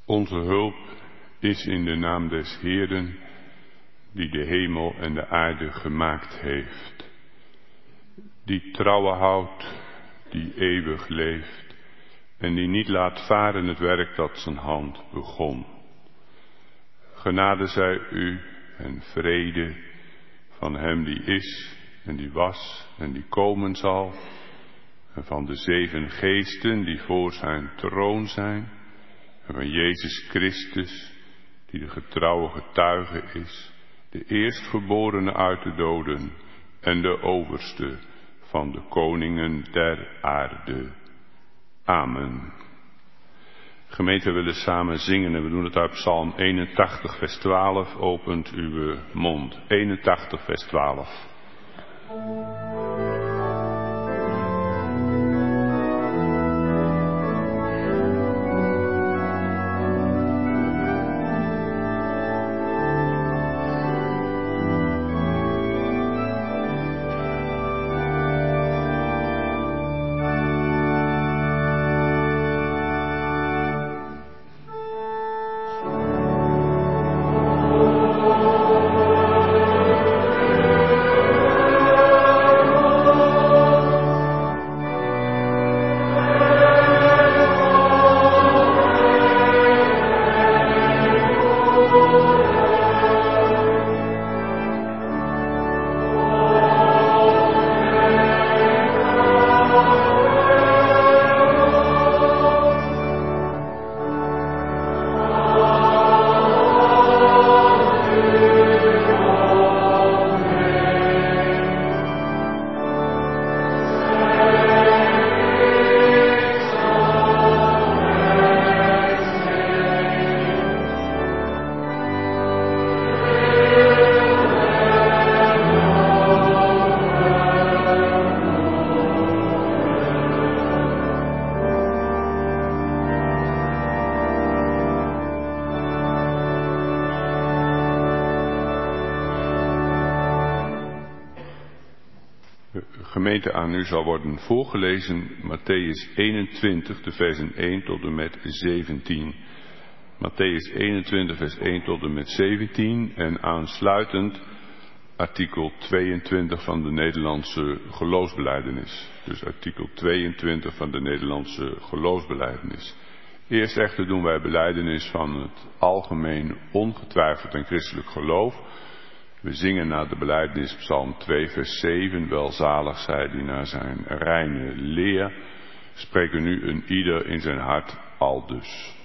Onze hulp is in de naam des Heeren, die de hemel en de aarde gemaakt heeft, die trouwe houdt, die eeuwig leeft en die niet laat varen het werk dat zijn hand begon. Genade zij u en vrede van hem die is en die was en die komen zal, en van de 7 geesten die voor zijn troon zijn, en van Jezus Christus, die de getrouwe getuige is, de eerstgeborene uit de doden en de overste van de koningen der aarde. Amen. Gemeente, we willen samen zingen en we doen het uit Psalm 81 vers 12. Opent uw mond. 81 vers 12. Gemeente, aan u zal worden voorgelezen Mattheüs 21, de versen 1 tot en met 17. Mattheüs 21, vers 1 tot en met 17 en aansluitend artikel 22 van de Nederlandse geloofsbelijdenis. Dus artikel 22 van de Nederlandse geloofsbelijdenis. Eerst echter doen wij belijdenis van het algemeen ongetwijfeld en christelijk geloof. We zingen na de belijdenis Psalm 2 vers 7, welzalig zij die naar zijn reine leer, spreken nu een ieder in zijn hart aldus.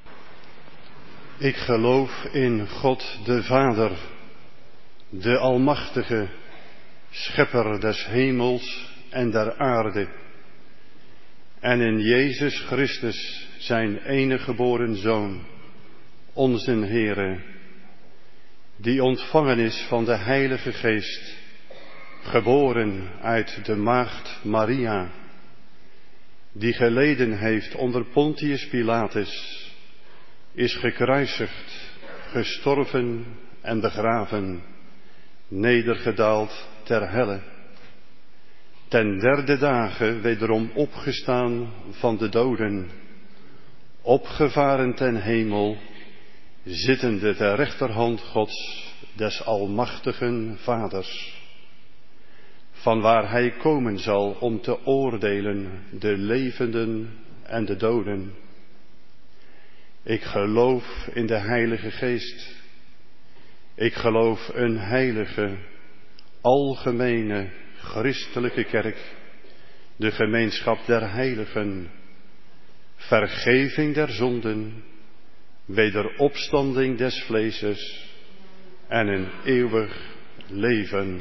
Ik geloof in God de Vader, de Almachtige, Schepper des hemels en der aarde, en in Jezus Christus, zijn enige geboren Zoon, onze Heere, die ontvangen is van de Heilige Geest, geboren uit de maagd Maria, die geleden heeft onder Pontius Pilatus, is gekruisigd, gestorven en begraven, nedergedaald ter helle, ten 3e dage wederom opgestaan van de doden, opgevaren ten hemel, zittende ter rechterhand Gods, des almachtigen Vaders, vanwaar hij komen zal om te oordelen de levenden en de doden. Ik geloof in de Heilige Geest. Ik geloof een heilige, algemene, christelijke kerk, de gemeenschap der heiligen, vergeving der zonden, wederopstanding des vleeses en een eeuwig leven.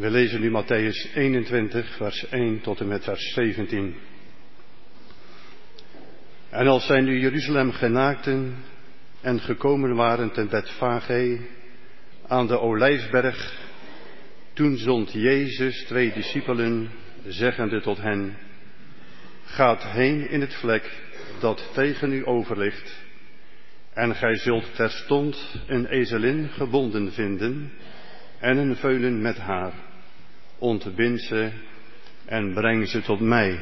We lezen nu Mattheüs 21, vers 1 tot en met vers 17. En als zij nu Jeruzalem genaakten en gekomen waren ten Betfage aan de Olijfberg, toen zond Jezus 2 discipelen, zeggende tot hen: Gaat heen in het vlek dat tegen u over ligt, en gij zult terstond een ezelin gebonden vinden en een veulen met haar. Ontbind ze en breng ze tot mij.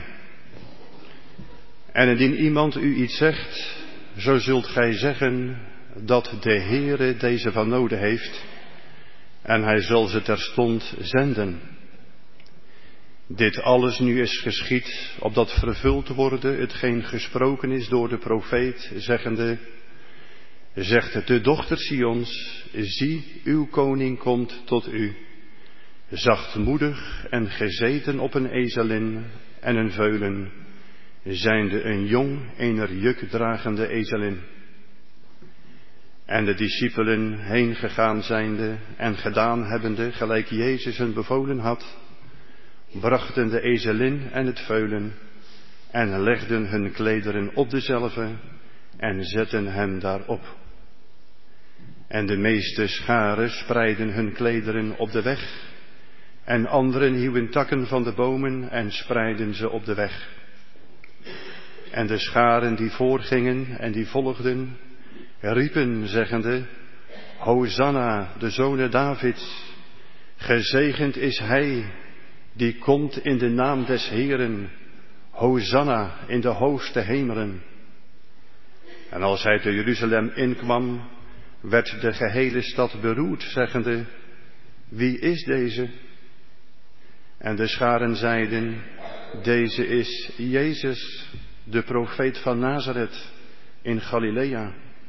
En indien iemand u iets zegt, zo zult gij zeggen dat de Heere deze van noden heeft, en hij zal ze terstond zenden. Dit alles nu is geschied, opdat vervuld worden hetgeen gesproken is door de profeet, zeggende: Zegt de dochter Sions, zie, uw koning komt tot u, zachtmoedig en gezeten op een ezelin en een veulen, zijnde een jong, ener juk dragende ezelin. En de discipelen heen gegaan zijnde en gedaan hebbende, gelijk Jezus hun bevolen had, brachten de ezelin en het veulen en legden hun klederen op dezelve en zetten hem daarop. En de meeste scharen spreidden hun klederen op de weg, en anderen hieuwen takken van de bomen en spreidden ze op de weg. En de scharen die voorgingen en die volgden, riepen zeggende: Hosanna, de zonen Davids, gezegend is hij die komt in de naam des Heeren, Hosanna in de hoogste hemelen. En als hij te Jeruzalem inkwam, werd de gehele stad beroerd, zeggende: Wie is deze? En de scharen zeiden: Deze is Jezus, de profeet van Nazareth in Galilea.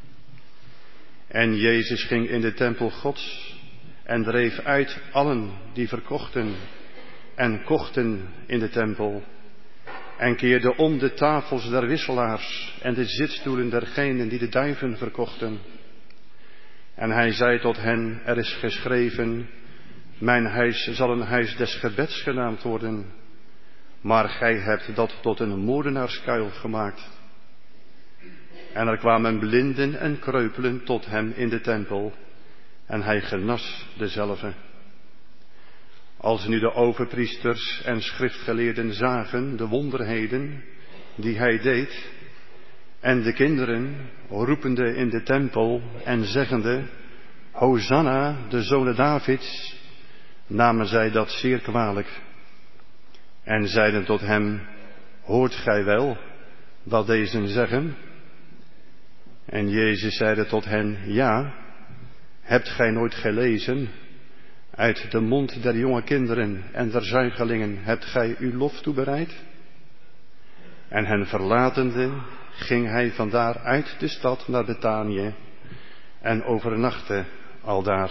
En Jezus ging in de tempel Gods en dreef uit allen die verkochten en kochten in de tempel, en keerde om de tafels der wisselaars en de zitstoelen dergenen die de duiven verkochten. En hij zei tot hen: Er is geschreven: Mijn huis zal een huis des gebeds genaamd worden, maar gij hebt dat tot een moordenaarskuil gemaakt. En er kwamen blinden en kreupelen tot hem in de tempel, en hij genas dezelve. Als nu de overpriesters en schriftgeleerden zagen de wonderheden die hij deed, en de kinderen roepende in de tempel en zeggende: Hosanna, de zonen Davids, namen zij dat zeer kwalijk. En zeiden tot hem: Hoort gij wel wat dezen zeggen? En Jezus zeide tot hen: Ja, hebt gij nooit gelezen: Uit de mond der jonge kinderen en der zuigelingen hebt gij uw lof toebereid? En hen verlatende ging hij vandaar uit de stad naar Betanië en overnachtte aldaar.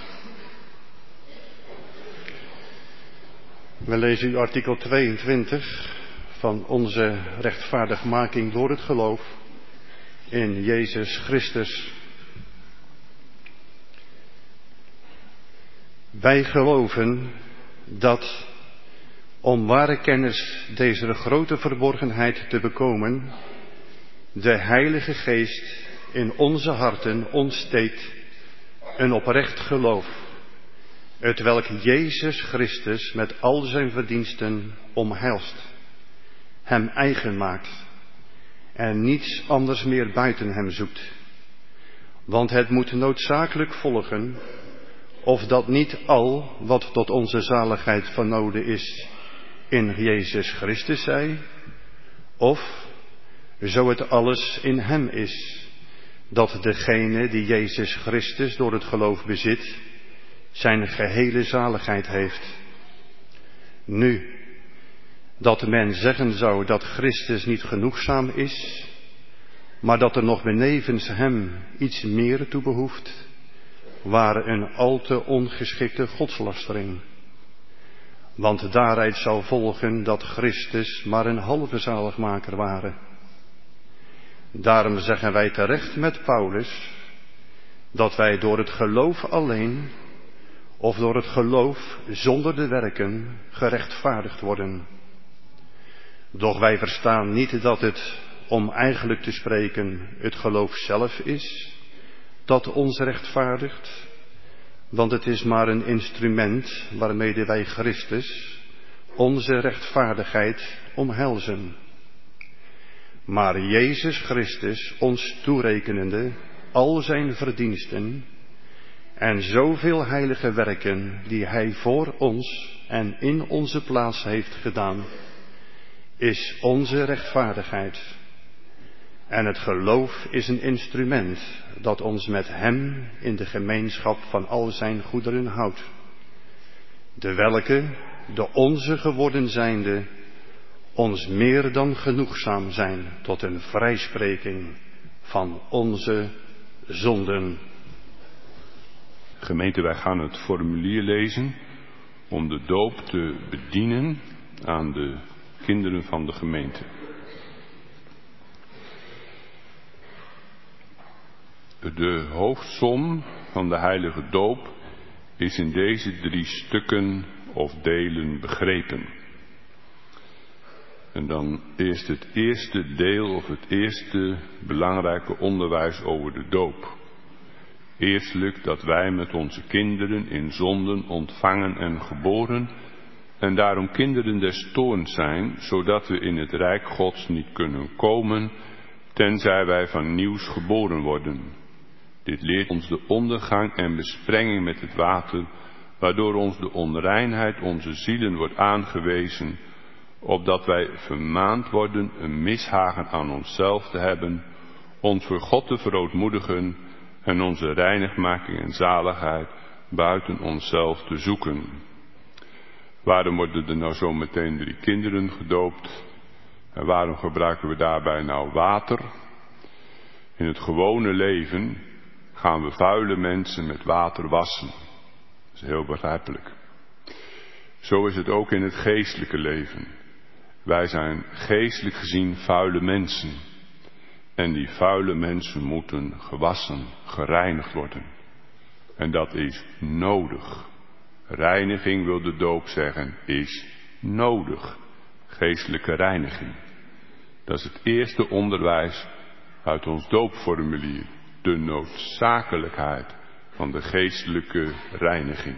We lezen u artikel 22 van onze rechtvaardigmaking door het geloof in Jezus Christus. Wij geloven dat, om ware kennis deze grote verborgenheid te bekomen, de Heilige Geest in onze harten ontsteekt een oprecht geloof, hetwelk Jezus Christus met al zijn verdiensten omhelst, hem eigen maakt en niets anders meer buiten hem zoekt. Want het moet noodzakelijk volgen, of dat niet al wat tot onze zaligheid van noden is in Jezus Christus zij, of zo het alles in hem is, dat degene die Jezus Christus door het geloof bezit, zijn gehele zaligheid heeft. Nu, dat men zeggen zou dat Christus niet genoegzaam is, maar dat er nog benevens hem iets meer toe behoeft, ware een al te ongeschikte godslastering. Want daaruit zou volgen dat Christus maar een halve zaligmaker ware. Daarom zeggen wij terecht met Paulus, dat wij door het geloof alleen of door het geloof zonder de werken gerechtvaardigd worden. Doch wij verstaan niet dat het, om eigenlijk te spreken, het geloof zelf is, dat ons rechtvaardigt, want het is maar een instrument waarmede wij Christus, onze rechtvaardigheid, omhelzen. Maar Jezus Christus ons toerekenende al zijn verdiensten en zoveel heilige werken die Hij voor ons en in onze plaats heeft gedaan, is onze rechtvaardigheid. En het geloof is een instrument dat ons met Hem in de gemeenschap van al zijn goederen houdt, de welke, de onze geworden zijnde, ons meer dan genoegzaam zijn tot een vrijspreking van onze zonden. Gemeente, wij gaan het formulier lezen om de doop te bedienen aan de kinderen van de gemeente. De hoofdsom van de heilige doop is in deze 3 stukken of delen begrepen. En dan eerst het eerste deel of het eerste belangrijke onderwijs over de doop. Eerstelijk dat wij met onze kinderen in zonden ontvangen en geboren en daarom kinderen des toorns zijn, zodat we in het rijk Gods niet kunnen komen, tenzij wij van nieuws geboren worden. Dit leert ons de ondergang en besprenging met het water, waardoor ons de onreinheid onze zielen wordt aangewezen, opdat wij vermaand worden een mishagen aan onszelf te hebben, ons voor God te verootmoedigen en onze reinigmaking en zaligheid buiten onszelf te zoeken. Waarom worden er nou zo meteen 3 kinderen gedoopt? En waarom gebruiken we daarbij nou water? In het gewone leven gaan we vuile mensen met water wassen. Dat is heel begrijpelijk. Zo is het ook in het geestelijke leven. Wij zijn geestelijk gezien vuile mensen. En die vuile mensen moeten gewassen, gereinigd worden. En dat is nodig. Reiniging, wil de doop zeggen, is nodig. Geestelijke reiniging. Dat is het eerste onderwijs uit ons doopformulier. De noodzakelijkheid van de geestelijke reiniging.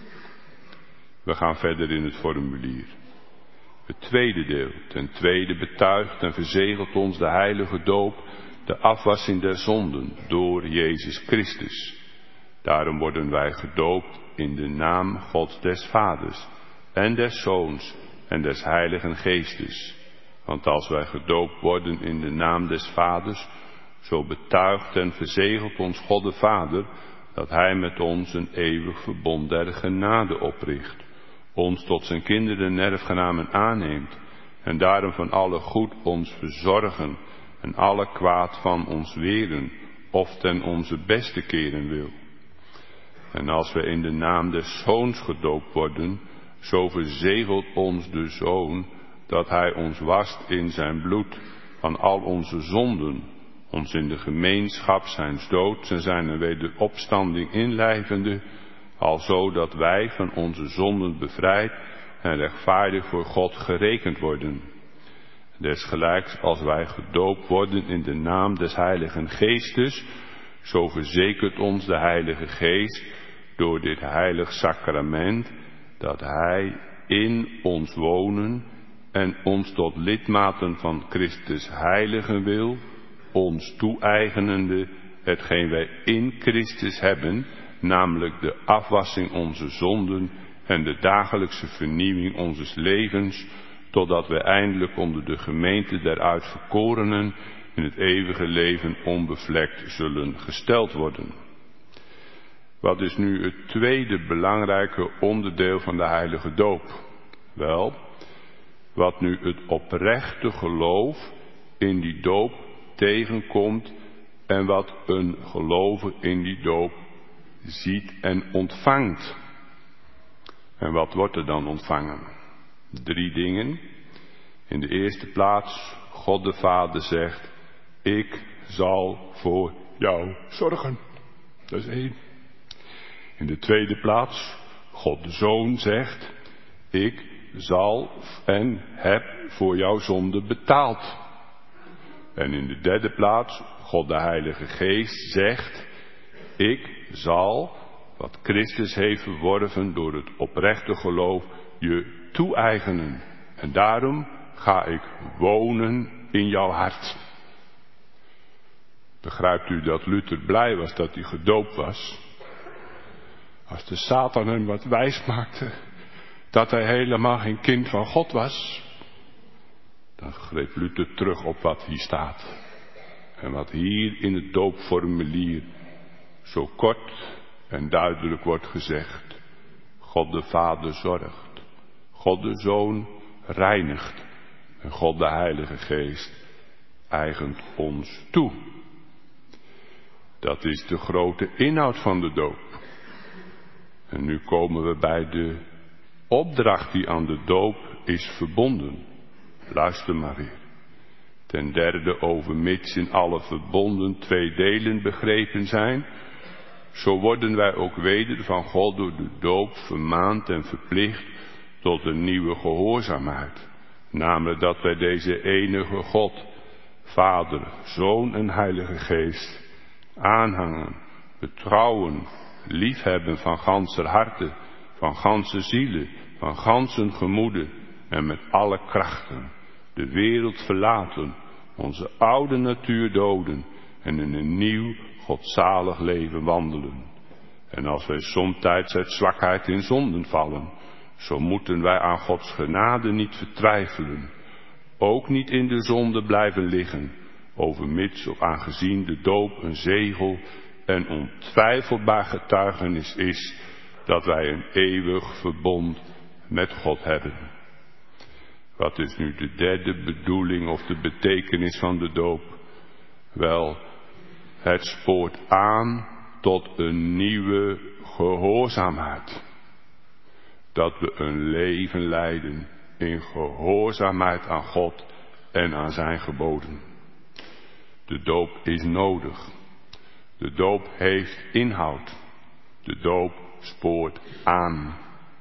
We gaan verder in het formulier. Het tweede deel. Ten tweede betuigt en verzegelt ons de heilige doop de afwassing der zonden door Jezus Christus. Daarom worden wij gedoopt in de naam Gods des Vaders en des Zoons en des Heiligen Geestes. Want als wij gedoopt worden in de naam des Vaders, zo betuigt en verzegelt ons God de Vader dat Hij met ons een eeuwig verbond der genade opricht, ons tot zijn kinderen en erfgenamen aanneemt en daarom van alle goed ons verzorgen en alle kwaad van ons weren of ten onze beste keren wil. En als we in de naam des Zoons gedoopt worden, zo verzegelt ons de Zoon dat Hij ons wast in zijn bloed van al onze zonden, ons in de gemeenschap zijns doods en zijn wederopstanding inlijvende, alzo dat wij van onze zonden bevrijd en rechtvaardig voor God gerekend worden. Desgelijks als wij gedoopt worden in de naam des Heiligen Geestes, zo verzekert ons de Heilige Geest door dit heilig sacrament dat Hij in ons wonen en ons tot lidmaten van Christus heiligen wil, ons toe-eigenende hetgeen wij in Christus hebben, namelijk de afwassing onze zonden en de dagelijkse vernieuwing onzes levens, totdat we eindelijk onder de gemeente der uitverkorenen in het eeuwige leven onbevlekt zullen gesteld worden. Wat is nu het tweede belangrijke onderdeel van de heilige doop? Wel, wat nu het oprechte geloof in die doop tegenkomt en wat een gelovige in die doop ziet en ontvangt. En wat wordt er dan ontvangen? 3 dingen. In de eerste plaats, God de Vader zegt, ik zal voor jou zorgen. Dat is 1. In de tweede plaats, God de Zoon zegt, ik zal en heb voor jouw zonde betaald. En in de derde plaats, God de Heilige Geest zegt, ik zal, wat Christus heeft verworven door het oprechte geloof, je toe-eigenen. En daarom ga ik wonen in jouw hart. Begrijpt u dat Luther blij was dat hij gedoopt was? Als de Satan hem wat wijs maakte, dat hij helemaal geen kind van God was, dan greep Luther terug op wat hier staat. En wat hier in het doopformulier zo kort en duidelijk wordt gezegd. God de Vader zorgt. God de Zoon reinigt. En God de Heilige Geest eigent ons toe. Dat is de grote inhoud van de doop. En nu komen we bij de opdracht die aan de doop is verbonden. Luister maar weer. Ten derde, overmits in alle verbonden 2 delen begrepen zijn, zo worden wij ook weder van God door de doop vermaand en verplicht tot een nieuwe gehoorzaamheid. Namelijk dat wij deze enige God, Vader, Zoon en Heilige Geest aanhangen, betrouwen, liefhebben van ganser harte, van ganse zielen, van gansen gemoede en met alle krachten. De wereld verlaten, onze oude natuur doden en in een nieuw godzalig leven wandelen. En als wij somtijds uit zwakheid in zonden vallen, zo moeten wij aan Gods genade niet vertwijfelen, ook niet in de zonde blijven liggen, overmits of aangezien de doop een zegel en ontwijfelbaar getuigenis is dat wij een eeuwig verbond met God hebben. Wat is nu de derde bedoeling of de betekenis van de doop? Wel, het spoort aan tot een nieuwe gehoorzaamheid. Dat we een leven leiden in gehoorzaamheid aan God en aan zijn geboden. De doop is nodig. De doop heeft inhoud. De doop spoort aan.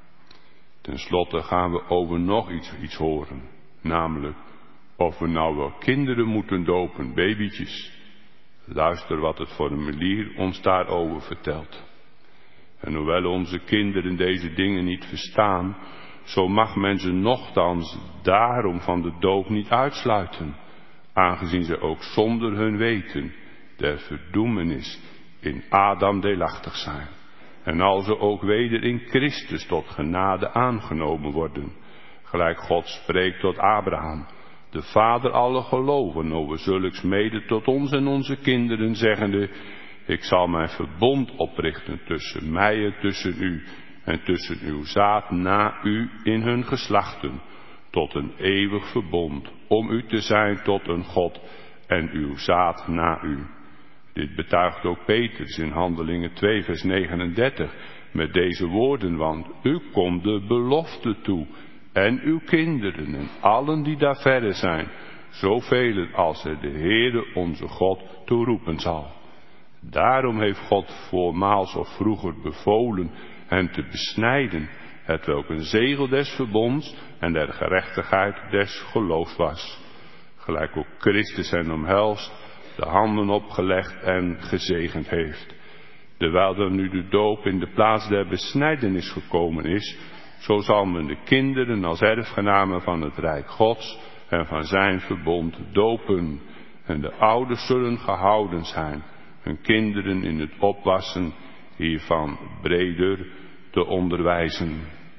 Ten slotte gaan we over nog iets horen. Namelijk of we nou wel kinderen moeten dopen, babytjes. Luister wat het formulier ons daarover vertelt. En hoewel onze kinderen deze dingen niet verstaan, zo mag men ze nochtans daarom van de doop niet uitsluiten, aangezien ze ook zonder hun weten der verdoemenis in Adam deelachtig zijn. En als ze ook weder in Christus tot genade aangenomen worden, gelijk God spreekt tot Abraham, de vader alle geloven, over zulks mede tot ons en onze kinderen, zeggende, ik zal mijn verbond oprichten tussen mij en tussen u, en tussen uw zaad na u in hun geslachten, tot een eeuwig verbond, om u te zijn tot een God en uw zaad na u. Dit betuigt ook Petrus in Handelingen 2 vers 39 met deze woorden, want u komt de belofte toe en uw kinderen en allen die daar verre zijn, zoveel als er de Heere onze God toeroepen zal. Daarom heeft God voormaals of vroeger bevolen hen te besnijden, hetwelk een zegel des verbonds en der gerechtigheid des geloofs was. Gelijk ook Christus hen omhelst, de handen opgelegd en gezegend heeft. Terwijl dan nu de doop in de plaats der besnijdenis gekomen is, zo zal men de kinderen als erfgenamen van het Rijk Gods en van zijn verbond dopen. En de ouders zullen gehouden zijn hun kinderen in het opwassen hiervan breder te onderwijzen.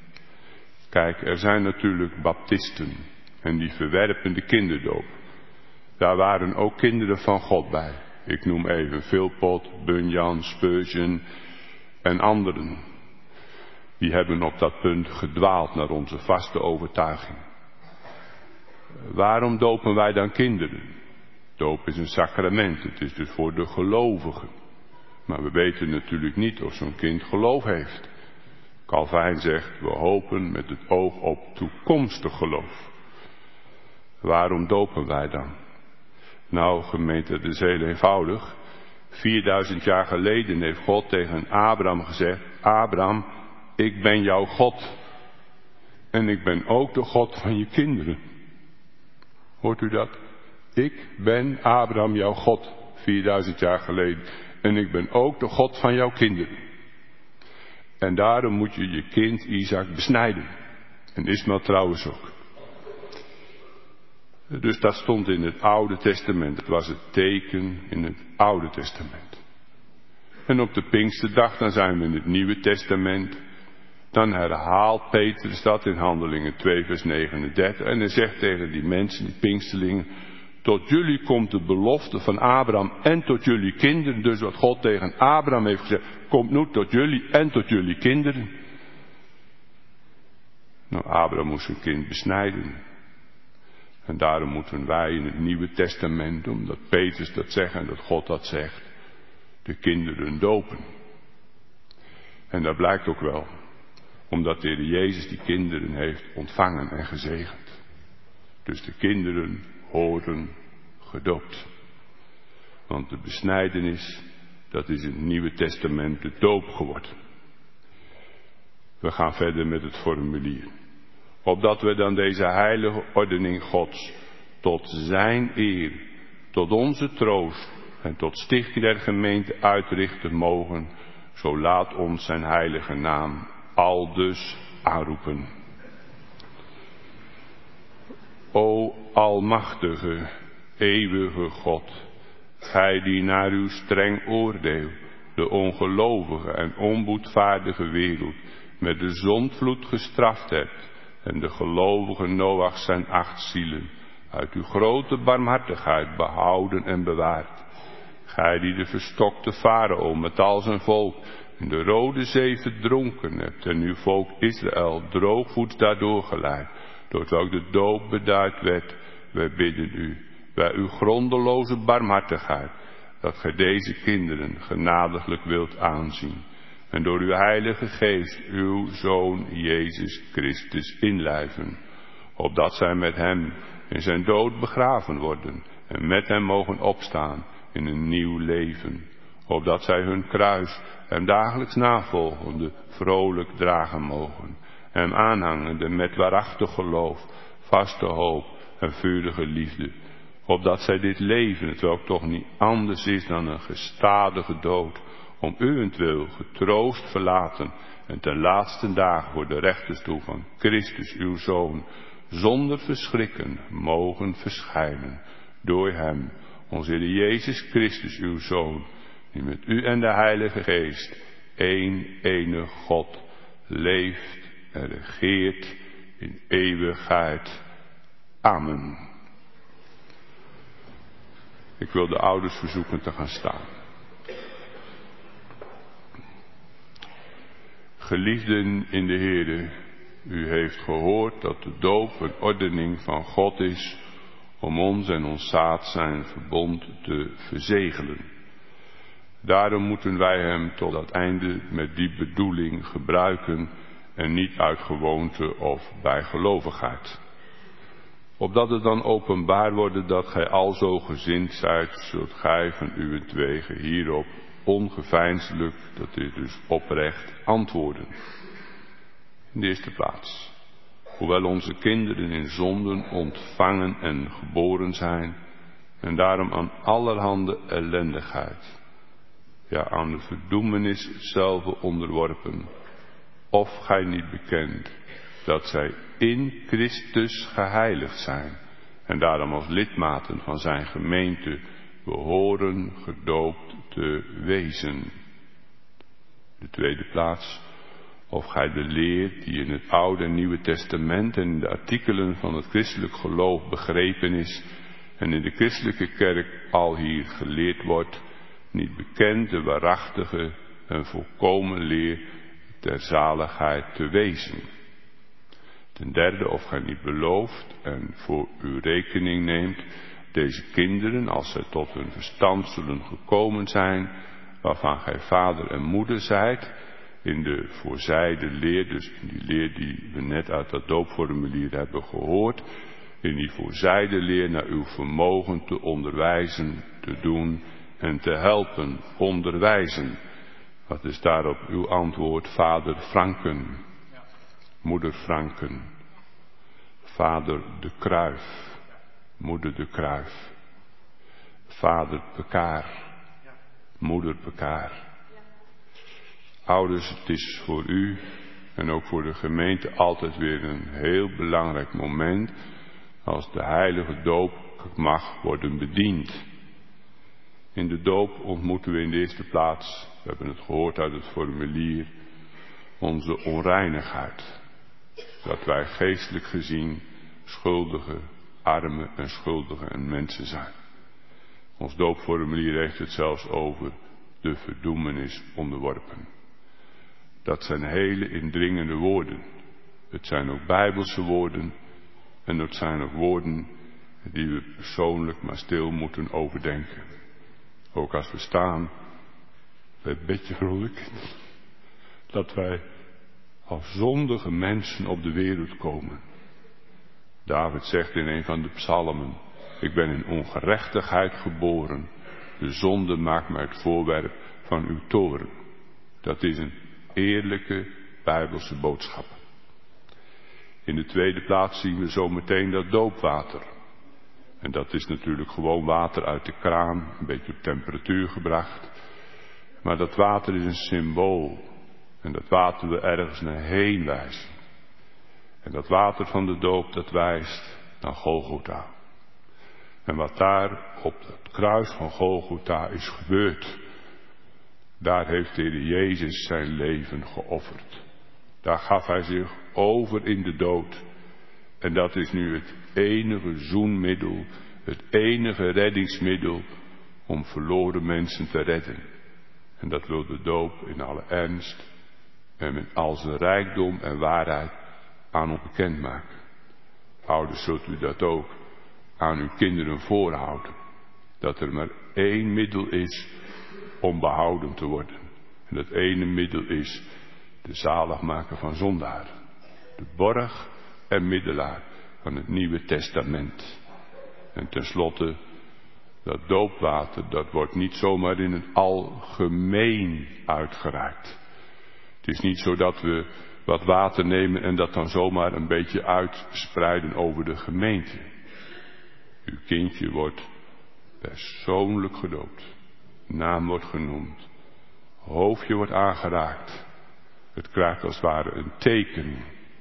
Kijk, er zijn natuurlijk baptisten en die verwerpen de kinderdoop. Daar waren ook kinderen van God bij. Ik noem even Philpot, Bunyan, Spurgeon en anderen. Die hebben op dat punt gedwaald naar onze vaste overtuiging. Waarom dopen wij dan kinderen? Doop is een sacrament, het is dus voor de gelovigen. Maar we weten natuurlijk niet of zo'n kind geloof heeft. Calvijn zegt, we hopen met het oog op toekomstig geloof. Waarom dopen wij dan? Nou, gemeente, het is heel eenvoudig. 4000 jaar geleden heeft God tegen Abraham gezegd, Abraham, ik ben jouw God. En ik ben ook de God van je kinderen. Hoort u dat? Ik ben Abraham jouw God, 4000 jaar geleden. En ik ben ook de God van jouw kinderen. En daarom moet je je kind Isaac besnijden. En Ismaël trouwens ook. Dus dat stond in het Oude Testament. Het was het teken in het Oude Testament. En op de Pinksterdag, dan zijn we in het Nieuwe Testament. Dan herhaalt Petrus dat in Handelingen 2 vers 39. En hij zegt tegen die mensen, die Pinksterlingen: tot jullie komt de belofte van Abraham en tot jullie kinderen. Dus wat God tegen Abraham heeft gezegd, komt nu tot jullie en tot jullie kinderen. Nou, Abraham moest zijn kind besnijden. En daarom moeten wij in het Nieuwe Testament, omdat Petrus dat zegt en dat God dat zegt, de kinderen dopen. En dat blijkt ook wel, omdat de Heer Jezus die kinderen heeft ontvangen en gezegend. Dus de kinderen horen gedoopt. Want de besnijdenis, dat is in het Nieuwe Testament de doop geworden. We gaan verder met het formulier. Opdat we dan deze heilige ordening Gods tot zijn eer, tot onze troost en tot stichting der gemeente uitrichten mogen, zo laat ons zijn heilige naam aldus aanroepen. O almachtige, eeuwige God, gij die naar uw streng oordeel de ongelovige en onboedvaardige wereld met de zondvloed gestraft hebt en de gelovige Noach zijn 8 zielen uit uw grote barmhartigheid behouden en bewaard. Gij die de verstokte Farao met al zijn volk in de Rode Zee verdronken hebt en uw volk Israël droogvoets daardoor geleid, door welk de doop beduid werd, wij bidden u, bij uw grondeloze barmhartigheid, dat gij deze kinderen genadiglijk wilt aanzien en door uw heilige geest uw Zoon Jezus Christus inlijven, opdat zij met hem in zijn dood begraven worden en met hem mogen opstaan in een nieuw leven, opdat zij hun kruis hem dagelijks navolgende vrolijk dragen mogen, hem aanhangende met waarachtig geloof, vaste hoop en vurige liefde, opdat zij dit leven, hetwelk toch niet anders is dan een gestadige dood, om uwentwil getroost verlaten en ten laatste dagen voor de rechterstoel van Christus uw Zoon zonder verschrikken mogen verschijnen door hem, onze Heer Jezus Christus uw Zoon, die met u en de Heilige Geest één enige God leeft en regeert in eeuwigheid. Amen. Ik wil de ouders verzoeken te gaan staan. Geliefden in de Heere, u heeft gehoord dat de doop een ordening van God is om ons en ons zaad zijn verbond te verzegelen. Daarom moeten wij hem tot dat einde met die bedoeling gebruiken en niet uit gewoonte of bijgelovigheid. Opdat het dan openbaar wordt dat gij alzo gezind zijt, zult gij van uwentwege hierop ongeveinsdelijk, dat is dus oprecht, antwoorden. In de eerste plaats, hoewel onze kinderen in zonden ontvangen en geboren zijn, en daarom aan allerhande ellendigheid, ja aan de verdoemenis zelf onderworpen, of gij niet bekent dat zij in Christus geheiligd zijn, en daarom als lidmaten van zijn gemeente behoren gedoopt te wezen. De tweede plaats, of gij de leer die in het Oude en Nieuwe Testament en in de artikelen van het christelijk geloof begrepen is en in de christelijke kerk al hier geleerd wordt, niet bekend de waarachtige en volkomen leer ter zaligheid te wezen. Ten derde, of gij niet belooft en voor uw rekening neemt deze kinderen, als zij tot hun verstand zullen gekomen zijn, waarvan gij vader en moeder zijt, in de voorzijde leer, dus in die leer die we net uit dat doopformulier hebben gehoord, in die voorzijde leer naar uw vermogen te onderwijzen, te doen en te helpen onderwijzen, Wat is daarop uw antwoord? Vader Franken, moeder Franken, vader de Kruif, moeder de Kruif, vader Pekaar, moeder Pekaar. Ouders, het is voor u en ook voor de gemeente altijd weer een heel belangrijk moment als de heilige doop mag worden bediend. In de doop ontmoeten we in de eerste plaats, we hebben het gehoord uit het formulier, onze onreinigheid. Dat wij geestelijk gezien schuldige, arme en schuldige en mensen zijn. Ons doopformulier heeft het zelfs over de verdoemenis onderworpen. Dat zijn hele indringende woorden. Het zijn ook Bijbelse woorden en dat zijn ook woorden die we persoonlijk maar stil moeten overdenken. Ook als we staan bij het bedje vrolijk, dat wij als zondige mensen op de wereld komen. David zegt in een van de psalmen, ik ben in ongerechtigheid geboren, de zonde maakt mij het voorwerp van uw toorn. Dat is een eerlijke Bijbelse boodschap. In de tweede plaats zien we zo meteen dat doopwater. En dat is natuurlijk gewoon water uit de kraan, een beetje op temperatuur gebracht. Maar dat water is een symbool. En dat water wil ergens naar heen wijzen. En dat water van de doop, dat wijst naar Golgotha. En wat daar op het kruis van Golgotha is gebeurd, daar heeft de Heer Jezus zijn leven geofferd. Daar gaf hij zich over in de dood. En dat is nu het enige zoenmiddel, het enige reddingsmiddel om verloren mensen te redden. En dat wil de doop in alle ernst en met al zijn rijkdom en waarheid aan ons bekendmaken. Ouders, zult u dat ook aan uw kinderen voorhouden. Dat er maar één middel is om behouden te worden. En dat ene middel is de zaligmaker van zondaren. De borg en middelaar van het Nieuwe Testament. En tenslotte, dat doopwater, dat wordt niet zomaar in het algemeen uitgereikt. Het is niet zo dat we wat water nemen en dat dan zomaar een beetje uitspreiden over de gemeente. Uw kindje wordt persoonlijk gedoopt. Naam wordt genoemd. Hoofdje wordt aangeraakt. Het krijgt als het ware een teken.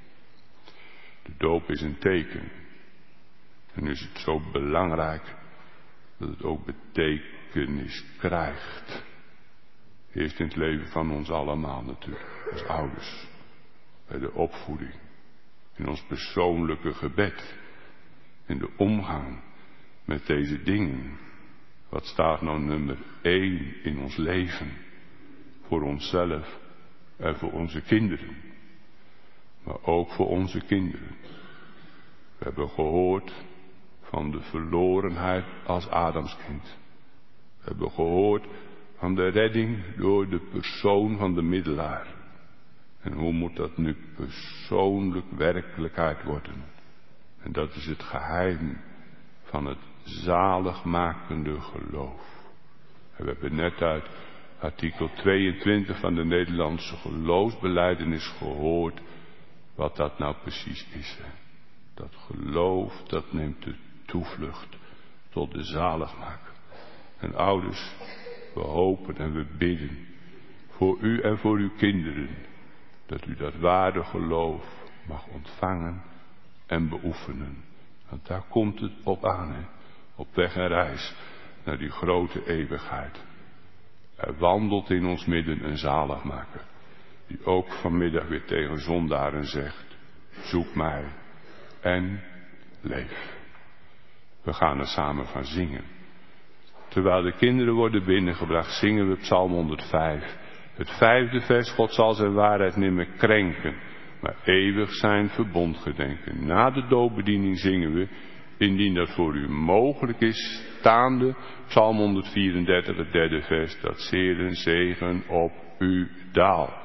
De doop is een teken. En is het zo belangrijk dat het ook betekenis krijgt. Eerst in het leven van ons allemaal natuurlijk, als ouders. Bij de opvoeding. In ons persoonlijke gebed. In de omgang met deze dingen. Wat staat nou nummer 1 in ons leven? Voor onszelf en voor onze kinderen. Maar ook voor onze kinderen. We hebben gehoord van de verlorenheid als Adamskind. We hebben gehoord van de redding door de persoon van de middelaar. En hoe moet dat nu persoonlijk werkelijkheid worden? En dat is het geheim van het zaligmakende geloof. En we hebben net uit artikel 22 van de Nederlandse geloofsbelijdenis gehoord wat dat nou precies is. Hè? Dat geloof, dat neemt de toevlucht tot de zaligmaker. En ouders, we hopen en we bidden voor u en voor uw kinderen, dat u dat ware geloof mag ontvangen en beoefenen. Want daar komt het op aan, hè? Op weg en reis naar die grote eeuwigheid. Er wandelt in ons midden een zaligmaker, die ook vanmiddag weer tegen zondaren zegt, zoek mij en leef. We gaan er samen van zingen. Terwijl de kinderen worden binnengebracht, zingen we Psalm 105. Het 5e vers, God zal zijn waarheid nimmer krenken, maar eeuwig zijn verbond gedenken. Na de doopbediening zingen we, indien dat voor u mogelijk is, staande, Psalm 134, het 3e vers, dat zeer een zegen op u daalt.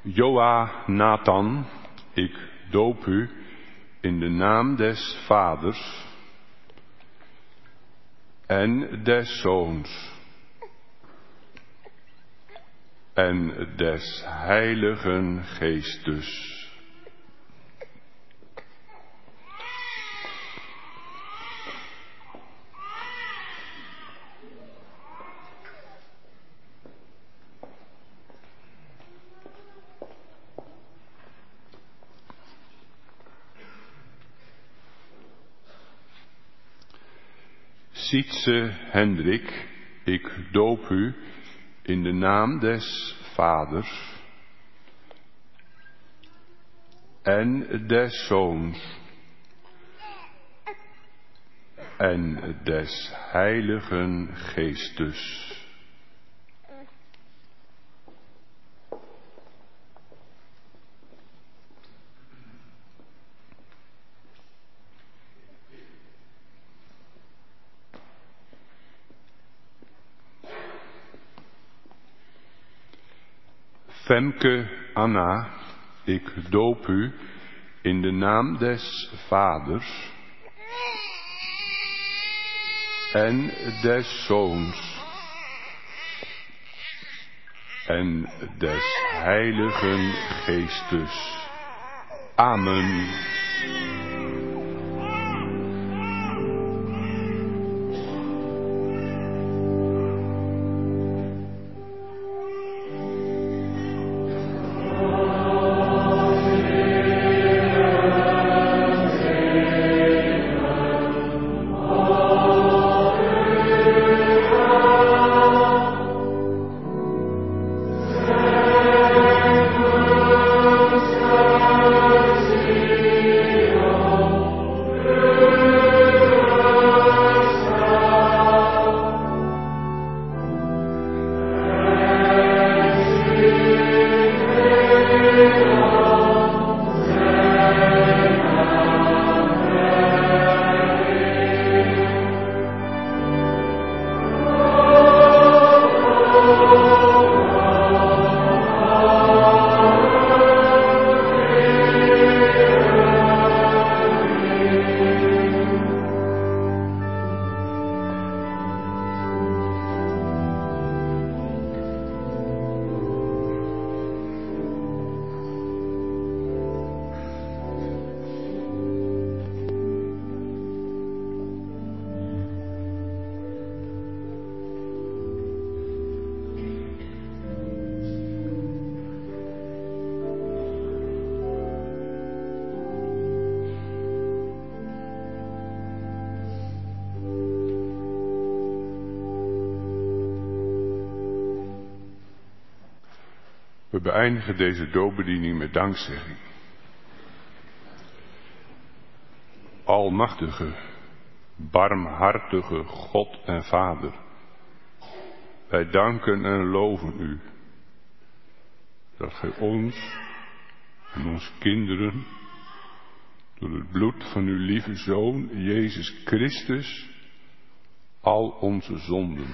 Joa Nathan, ik doop u in de naam des Vaders en des Zoons en des Heiligen Geestes. Sietse Hendrik, ik doop u in de naam des Vaders en des Zoons en des Heiligen Geestes. Femke Anna, ik doop u in de naam des Vaders en des Zoons en des Heiligen Geestes. Amen. We beëindigen deze doopbediening met dankzegging. Almachtige, barmhartige God en Vader, wij danken en loven u dat gij ons en onze kinderen door het bloed van uw lieve Zoon Jezus Christus al onze zonden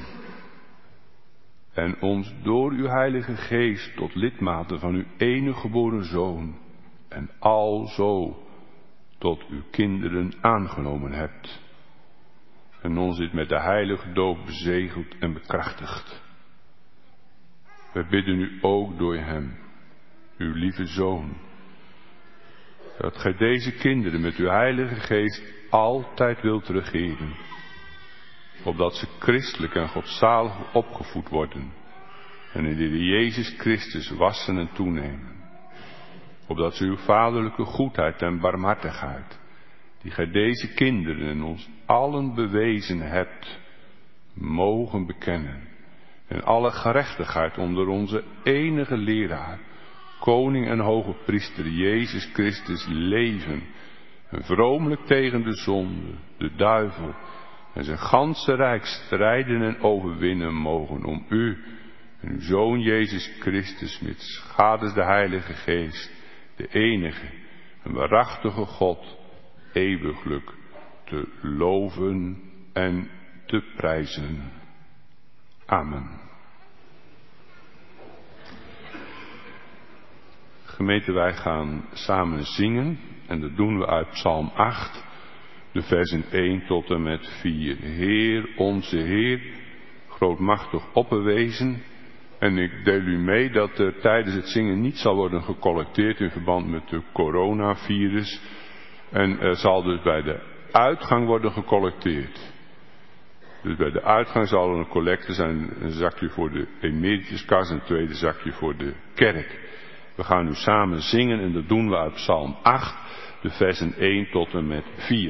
en ons door uw Heilige Geest tot lidmaten van uw enige geboren Zoon en alzo tot uw kinderen aangenomen hebt en ons dit met de heilige doop bezegeld en bekrachtigd. We bidden u ook door hem, uw lieve Zoon, dat gij deze kinderen met uw Heilige Geest altijd wilt regeren, opdat ze christelijk en godzalig opgevoed worden en in de Heer Jezus Christus wassen en toenemen, opdat ze uw vaderlijke goedheid en barmhartigheid, die gij deze kinderen en ons allen bewezen hebt, mogen bekennen en alle gerechtigheid onder onze enige leraar, koning en hoge priester Jezus Christus leven en vromelijk tegen de zonde, de duivel en zijn ganse rijk strijden en overwinnen mogen om u en uw Zoon Jezus Christus met schades de Heilige Geest, de enige en waarachtige God, eeuwiglijk te loven en te prijzen. Amen. Gemeente, wij gaan samen zingen en dat doen we uit Psalm 8, de versen 1 tot en met 4. Heer, onze Heer, grootmachtig opperwezen. En ik deel u mee dat er tijdens het zingen niet zal worden gecollecteerd in verband met de coronavirus. En er zal dus bij de uitgang worden gecollecteerd. Dus bij de uitgang zal er een collecte zijn, een zakje voor de emerituskas en een tweede zakje voor de kerk. We gaan nu samen zingen en dat doen we uit Psalm 8, de versen 1 tot en met 4.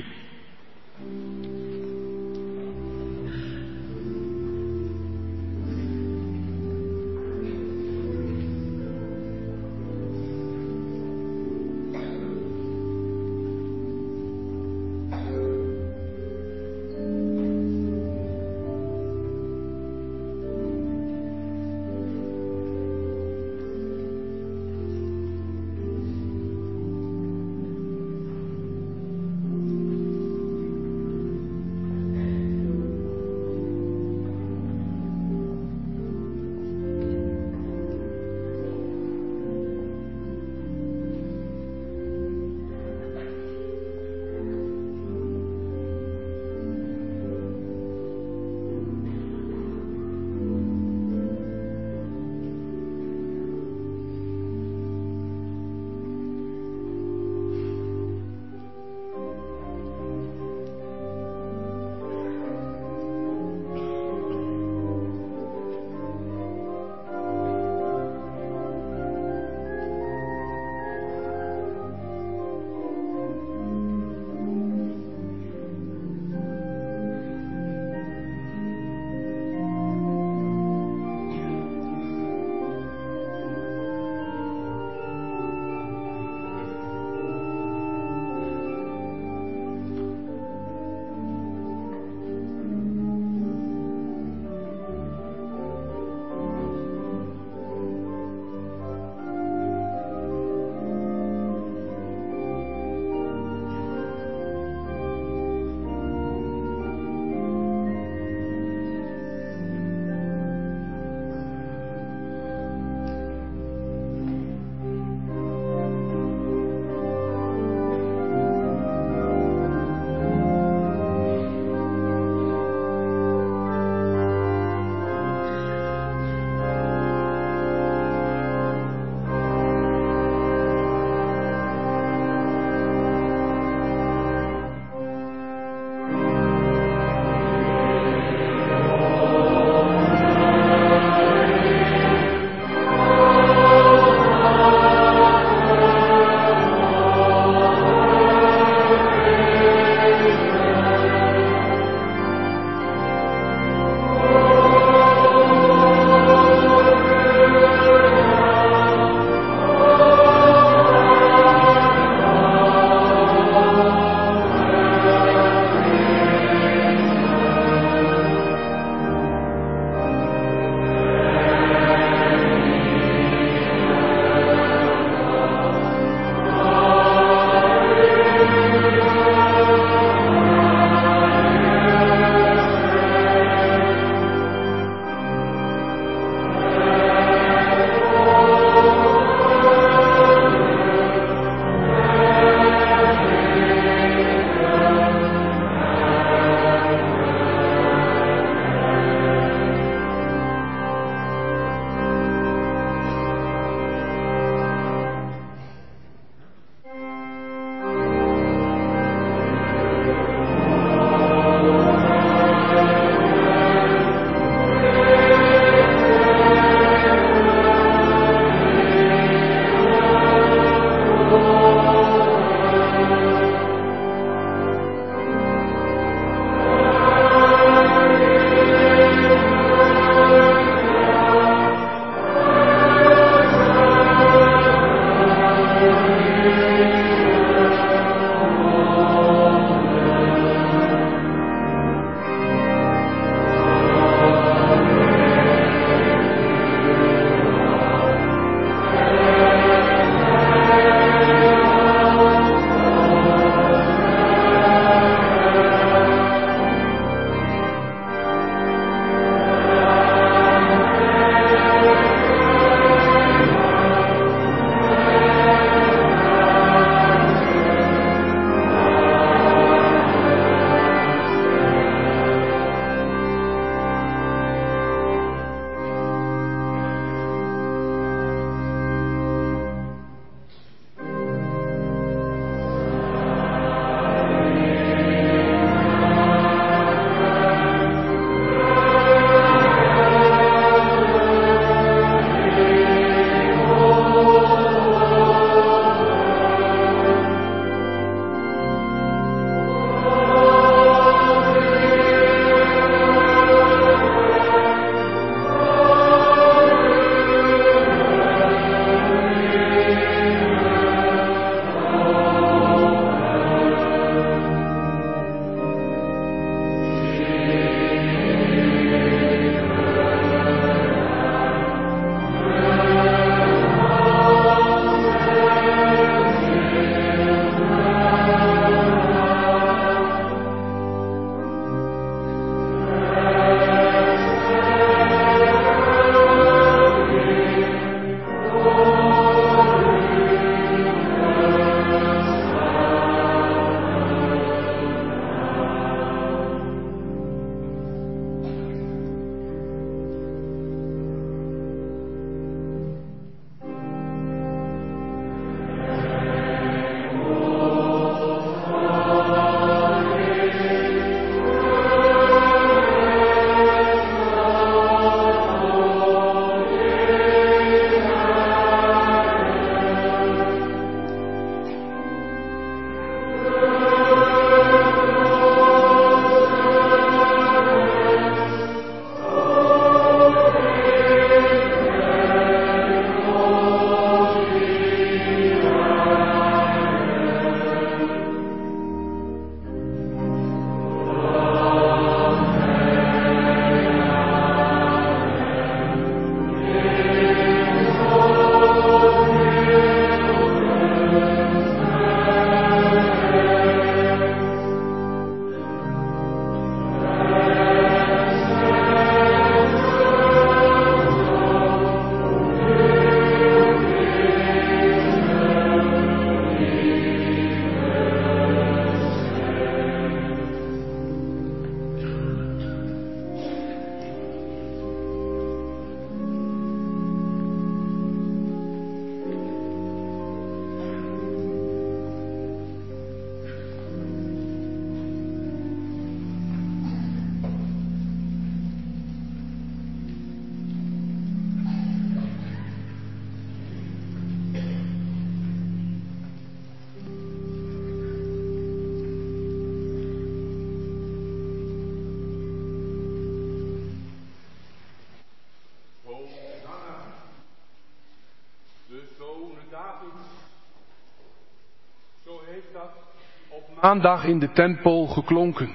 dat op maandag in de tempel geklonken.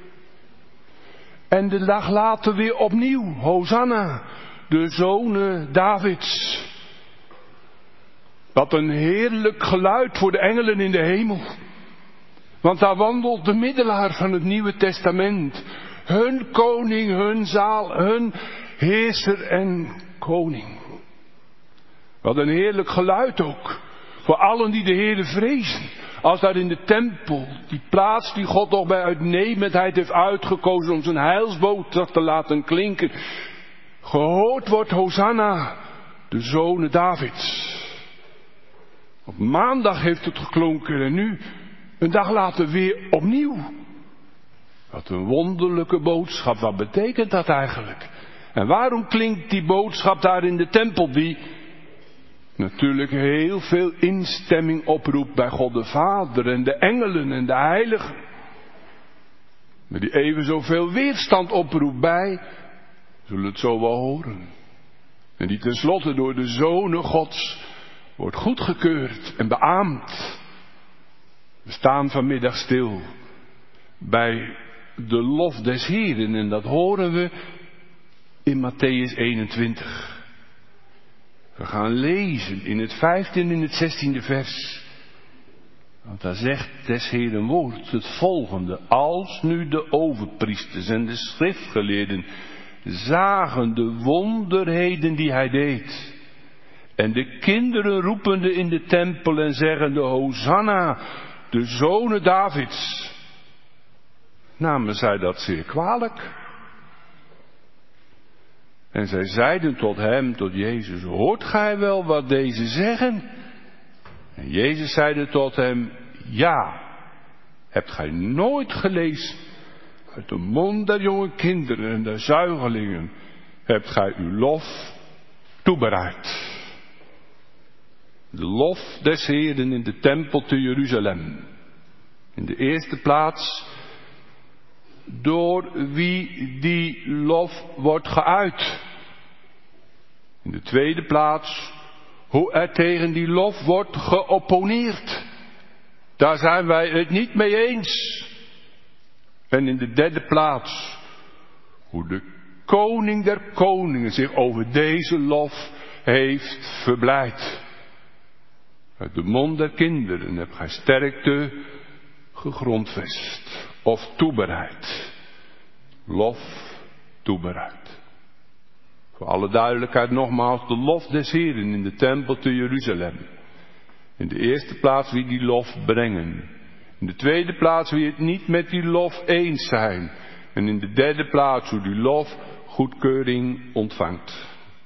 En de dag later weer opnieuw, Hosanna, de zonen Davids. Wat een heerlijk geluid voor de engelen in de hemel. Want daar wandelt de middelaar van het Nieuwe Testament. Hun koning, hun zaal, hun heerser en koning. Wat een heerlijk geluid ook. Voor allen die de Heere vrezen. Als daar in de tempel, die plaats die God toch bij uitnemendheid heeft uitgekozen om zijn heilsboodschap te laten klinken. Gehoord wordt Hosanna, de zonen Davids. Op maandag heeft het geklonken en nu, een dag later weer opnieuw. Wat een wonderlijke boodschap, wat betekent dat eigenlijk? En waarom klinkt die boodschap daar in de tempel die natuurlijk heel veel instemming oproept bij God de Vader en de engelen en de heiligen. Maar die even zoveel weerstand oproept bij, zullen het zo wel horen. En die tenslotte door de zonen Gods wordt goedgekeurd en beaamd. We staan vanmiddag stil bij de lof des Heeren en dat horen we in Mattheüs 21. We gaan lezen in het 15e en in het 16e vers. Want daar zegt des Heeren woord het volgende. Als nu de overpriesters en de schriftgeleerden zagen de wonderheden die hij deed. En de kinderen roepende in de tempel en zeggende Hosanna, de zonen Davids. Namen zij dat zeer kwalijk. En zij zeiden tot hem, tot Jezus, hoort gij wel wat deze zeggen? En Jezus zeide tot hem, ja, hebt gij nooit gelezen? Uit de mond der jonge kinderen en der zuigelingen hebt gij uw lof toebereid. De lof des Heeren in de tempel te Jeruzalem. In de eerste plaats door wie die lof wordt geuit. In de tweede plaats hoe er tegen die lof wordt geopponeerd. Daar zijn wij het niet mee eens. En in de derde plaats hoe de koning der koningen zich over deze lof heeft verblijd. Uit de mond der kinderen heb gij sterkte gegrondvest of toebereid. Lof toebereid. Voor alle duidelijkheid nogmaals de lof des Heeren in de tempel te Jeruzalem. In de eerste plaats wie die lof brengen. In de tweede plaats wie het niet met die lof eens zijn. En in de derde plaats hoe die lof goedkeuring ontvangt.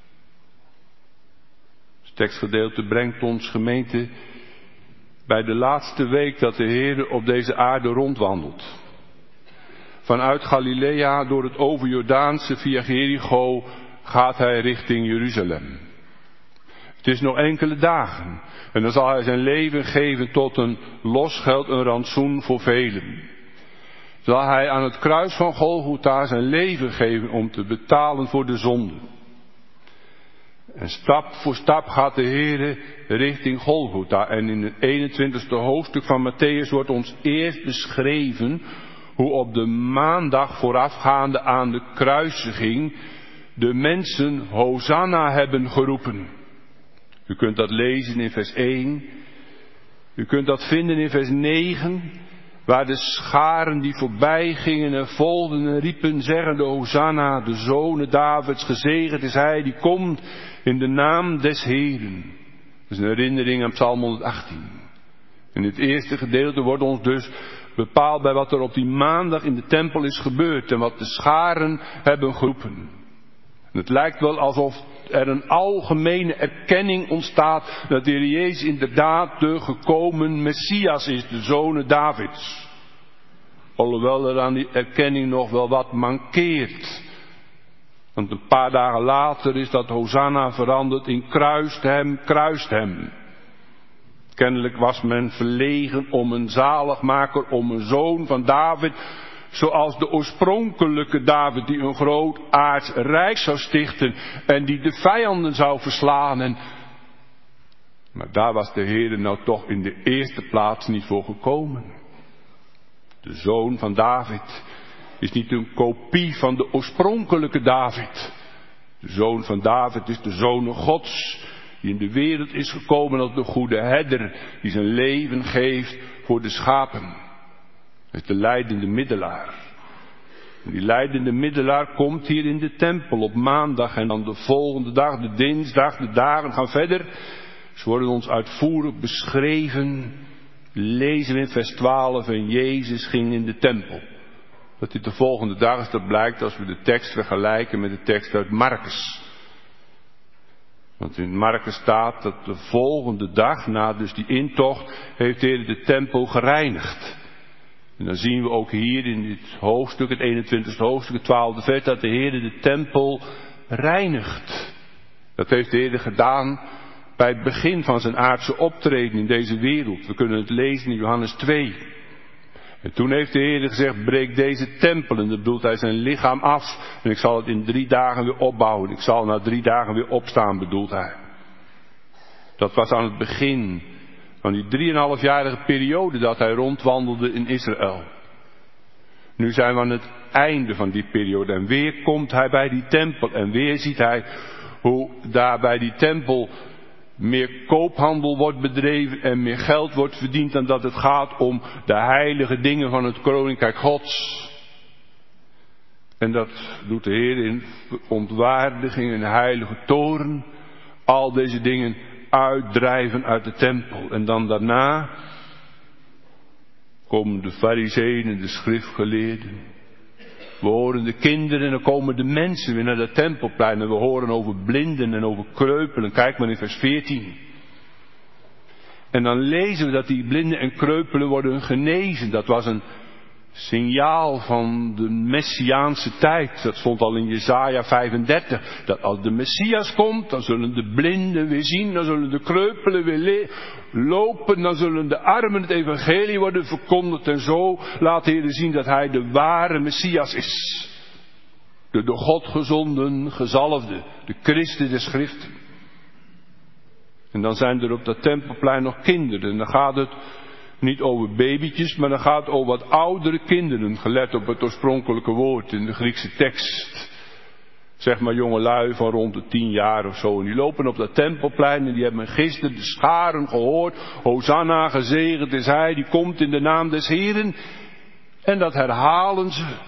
Het tekstgedeelte brengt ons gemeente bij de laatste week dat de Heer op deze aarde rondwandelt. Vanuit Galilea door het overjordaanse via Jericho gaat hij richting Jeruzalem. Het is nog enkele dagen en dan zal hij zijn leven geven tot een losgeld, een rantsoen voor velen. Zal hij aan het kruis van Golgotha zijn leven geven om te betalen voor de zonde. En stap voor stap gaat de Heer richting Golgotha. En in het 21ste hoofdstuk van Mattheüs wordt ons eerst beschreven hoe op de maandag voorafgaande aan de kruisiging de mensen Hosanna hebben geroepen. U kunt dat lezen in vers 1. U kunt dat vinden in vers 9. Waar de scharen die voorbij gingen en volgden en riepen zeggende Hosanna, de zonen Davids, gezegend is hij die komt in de naam des Heeren. Dat is een herinnering aan Psalm 118. In het eerste gedeelte wordt ons dus bepaald bij wat er op die maandag in de tempel is gebeurd en wat de scharen hebben geroepen. En het lijkt wel alsof er een algemene erkenning ontstaat dat de Heer Jezus inderdaad de gekomen Messias is, de zonen Davids. Alhoewel er aan die erkenning nog wel wat mankeert. Want een paar dagen later is dat Hosanna veranderd in kruist hem, kruist hem. Kennelijk was men verlegen om een zaligmaker, om een zoon van David, zoals de oorspronkelijke David die een groot aards rijk zou stichten en die de vijanden zou verslaan. En Maar daar was de Heer nou toch in de eerste plaats niet voor gekomen. De zoon van David is niet een kopie van de oorspronkelijke David. De zoon van David is de zoon Gods, die in de wereld is gekomen als de goede herder, die zijn leven geeft voor de schapen. Hij is de lijdende middelaar. En die lijdende middelaar komt hier in de tempel op maandag en dan de volgende dag, de dinsdag, de dagen gaan verder. Ze worden ons uitvoerig beschreven. Lezen we in vers 12 en Jezus ging in de tempel. Dat dit de volgende dag is, dat blijkt als we de tekst vergelijken met de tekst uit Markus. Want in Markus staat dat de volgende dag, na dus die intocht, heeft de Heer de tempel gereinigd. En dan zien we ook hier in dit hoofdstuk, het 21e hoofdstuk, het 12e vers, dat de Heer de tempel reinigt. Dat heeft de Heer gedaan bij het begin van zijn aardse optreden in deze wereld. We kunnen het lezen in Johannes 2. En toen heeft de Heer gezegd, breek deze tempel, en dat bedoelt hij zijn lichaam af, en ik zal het in 3 dagen weer opbouwen. Ik zal na 3 dagen weer opstaan, bedoelt hij. Dat was aan het begin van die 3,5-jarige periode dat hij rondwandelde in Israël. Nu zijn we aan het einde van die periode en weer komt hij bij die tempel en weer ziet hij hoe daar bij die tempel meer koophandel wordt bedreven en meer geld wordt verdiend dan dat het gaat om de heilige dingen van het koninkrijk Gods. En dat doet de Heer in ontwaardiging en heilige toorn. Al deze dingen uitdrijven uit de tempel. En dan daarna komen de farizeeën en de schriftgeleerden. We horen de kinderen en dan komen de mensen weer naar de tempelplein. En we horen over blinden en over kreupelen. Kijk maar in vers 14. En dan lezen we dat die blinden en kreupelen worden genezen. Dat was een signaal van de Messiaanse tijd. Dat stond al in Jesaja 35. Dat als de Messias komt, dan zullen de blinden weer zien. Dan zullen de kreupelen weer lopen. Dan zullen de armen het evangelie worden verkondigd. En zo laat de Heer zien dat hij de ware Messias is. De door God gezonden, gezalfde. De Christus der Schriften. En dan zijn er op dat tempelplein nog kinderen. En dan gaat het niet over babytjes, maar dan gaat het over wat oudere kinderen, gelet op het oorspronkelijke woord in de Griekse tekst. Zeg maar jongelui van rond de 10 jaar of zo. En die lopen op dat tempelplein en die hebben gisteren de scharen gehoord. Hosanna, gezegend is hij, die komt in de naam des Heeren. En dat herhalen ze.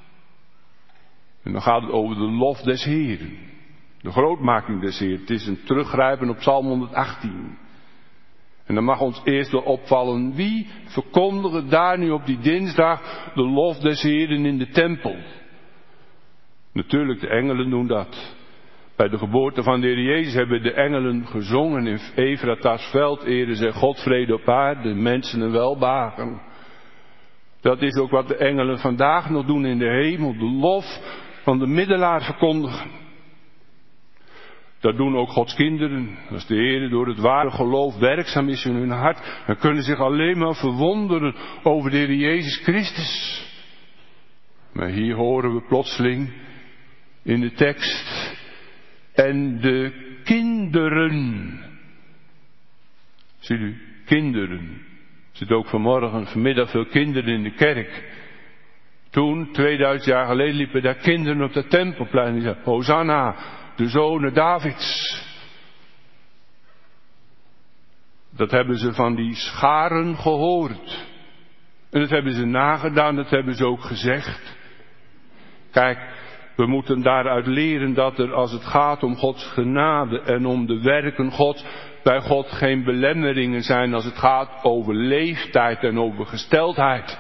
En dan gaat het over de lof des Heeren. De grootmaking des Heeren. Het is een teruggrijpen op Psalm 118. En dan mag ons eerst wel opvallen, wie verkondigen daar nu op die dinsdag de lof des Heeren in de tempel? Natuurlijk, de engelen doen dat. Bij de geboorte van de Heer Jezus hebben de engelen gezongen in Efrata's veld, ere zij God vrede op aarde, mensen een welbehagen. Dat is ook wat de engelen vandaag nog doen in de hemel, de lof van de middelaar verkondigen. Dat doen ook Gods kinderen. Als de Heer door het ware geloof werkzaam is in hun hart, dan kunnen ze zich alleen maar verwonderen over de Heer Jezus Christus. Maar hier horen we plotseling in de tekst, en de kinderen. Ziet u, kinderen. Er zitten ook vanmiddag veel kinderen in de kerk. Toen, 2000 jaar geleden, liepen daar kinderen op dat tempelplein. Die zeiden, Hosanna, de zonen Davids. Dat hebben ze van die scharen gehoord. En dat hebben ze nagedaan, dat hebben ze ook gezegd. Kijk, we moeten daaruit leren dat er, als het gaat om Gods genade en om de werken Gods, bij God geen belemmeringen zijn als het gaat over leeftijd en over gesteldheid.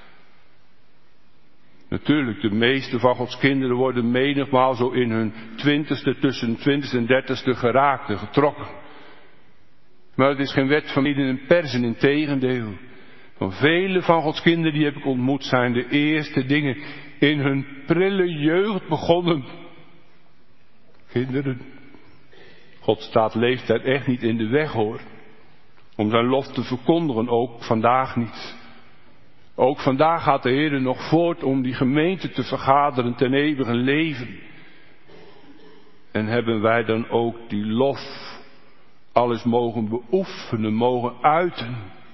Natuurlijk, de meeste van Gods kinderen worden menigmaal zo in hun 20ste, tussen 20ste en 30ste geraakt en getrokken. Maar het is geen wet van midden en persen, integendeel. Van vele van Gods kinderen die heb ik ontmoet, zijn de eerste dingen in hun prille jeugd begonnen. Kinderen, God staat leeftijd echt niet in de weg hoor. Om zijn lof te verkondigen, ook vandaag niet. Ook vandaag gaat de Heer nog voort om die gemeente te vergaderen ten eeuwige leven. En hebben wij dan ook die lof alles mogen beoefenen, mogen uiten.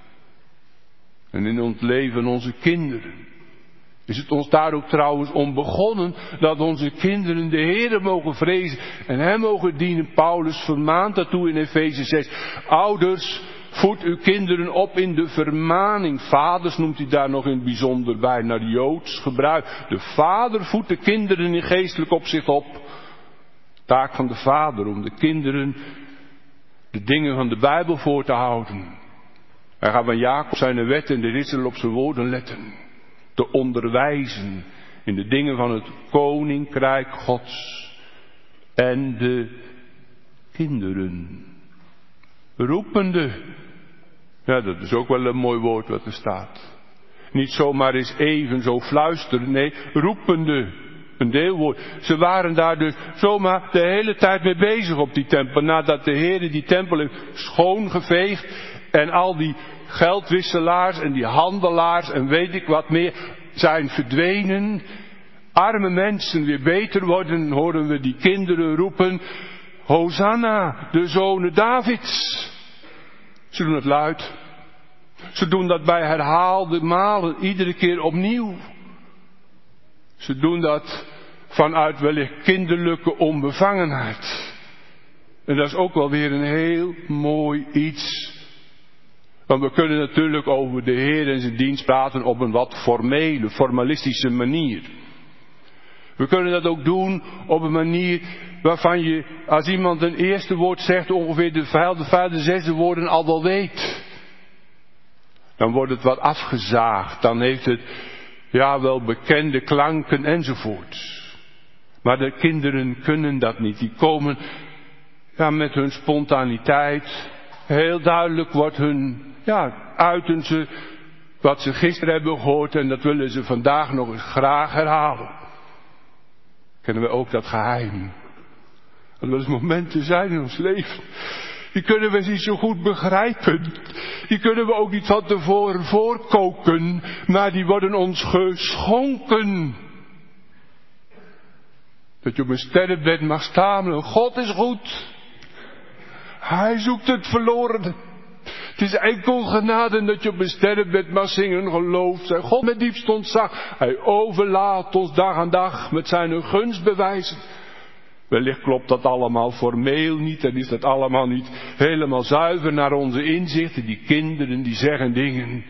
En in ons leven onze kinderen. Is het ons daar ook trouwens om begonnen dat onze kinderen de Heere mogen vrezen en Hem mogen dienen. Paulus vermaant daartoe in Efeze 6. Ouders, voed uw kinderen op in de vermaning. Vaders noemt hij daar nog in het bijzonder bij, naar Joods gebruik. De vader voedt de kinderen in geestelijk opzicht op. Taak van de vader om de kinderen de dingen van de Bijbel voor te houden. Hij gaat van Jacob zijn wet en de ritsel op zijn woorden letten. Te onderwijzen in de dingen van het koninkrijk Gods. En de kinderen. Roepende. Ja, dat is ook wel een mooi woord wat er staat. Niet zomaar eens even zo fluisteren. Nee, roepende. Een deelwoord. Ze waren daar dus zomaar de hele tijd mee bezig op die tempel. Nadat de Heer die tempel heeft schoongeveegd. En al die geldwisselaars en die handelaars en weet ik wat meer zijn verdwenen. Arme mensen weer beter worden, horen we die kinderen roepen. Hosanna, de zonen Davids. Ze doen het luid. Ze doen dat bij herhaalde malen, iedere keer opnieuw. Ze doen dat vanuit wellicht kinderlijke onbevangenheid. En dat is ook wel weer een heel mooi iets. Want we kunnen natuurlijk over de Heer en zijn dienst praten op een wat formele, formalistische manier. We kunnen dat ook doen op een manier waarvan je, als iemand een eerste woord zegt, ongeveer de vijfde, zesde woorden al wel weet. Dan wordt het wat afgezaagd, dan heeft het, ja, wel bekende klanken enzovoort. Maar de kinderen kunnen dat niet. Die komen, ja, met hun spontaniteit. Heel duidelijk wordt hun, ja, uiten ze wat ze gisteren hebben gehoord en dat willen ze vandaag nog eens graag herhalen. Kennen we ook dat geheim. Dat wel eens momenten zijn in ons leven. Die kunnen we niet zo goed begrijpen. Die kunnen we ook niet van tevoren voorkoken. Maar die worden ons geschonken. Dat je op een sterrenbed mag stamelen. God is goed. Hij zoekt het verloren. Het is enkel genade dat je op een sterrenbed mag zingen. Geloof zijn God met diepst ontzag. Hij overlaat ons dag aan dag met zijn gunstbewijzen. Wellicht klopt dat allemaal formeel niet en is dat allemaal niet helemaal zuiver naar onze inzichten. Die kinderen die zeggen dingen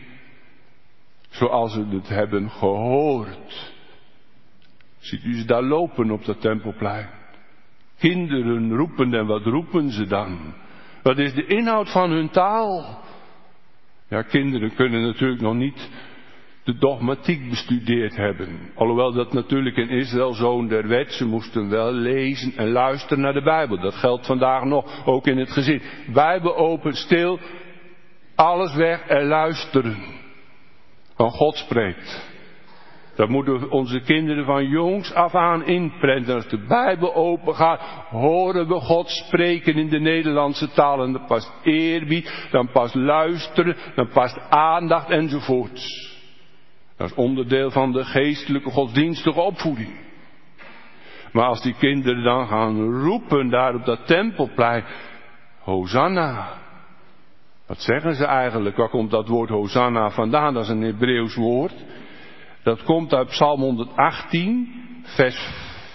zoals ze het hebben gehoord. Ziet u ze daar lopen op dat tempelplein? Kinderen roepen en wat roepen ze dan? Wat is de inhoud van hun taal? Ja, kinderen kunnen natuurlijk nog niet de dogmatiek bestudeerd hebben. Alhoewel dat natuurlijk in Israël zoon der wet. Ze moesten wel lezen en luisteren naar de Bijbel. Dat geldt vandaag nog, ook in het gezin. Bijbel open, stil, alles weg en luisteren. Van God spreekt. Dat moeten onze kinderen van jongs af aan inprenten. Als de Bijbel open gaat, horen we God spreken in de Nederlandse taal. En dan past eerbied, dan past luisteren, dan past aandacht enzovoorts. Dat is onderdeel van de geestelijke godsdienstige opvoeding. Maar als die kinderen dan gaan roepen daar op dat tempelplein, Hosanna. Wat zeggen ze eigenlijk? Waar komt dat woord Hosanna vandaan? Dat is een Hebreeuws woord. Dat komt uit Psalm 118, vers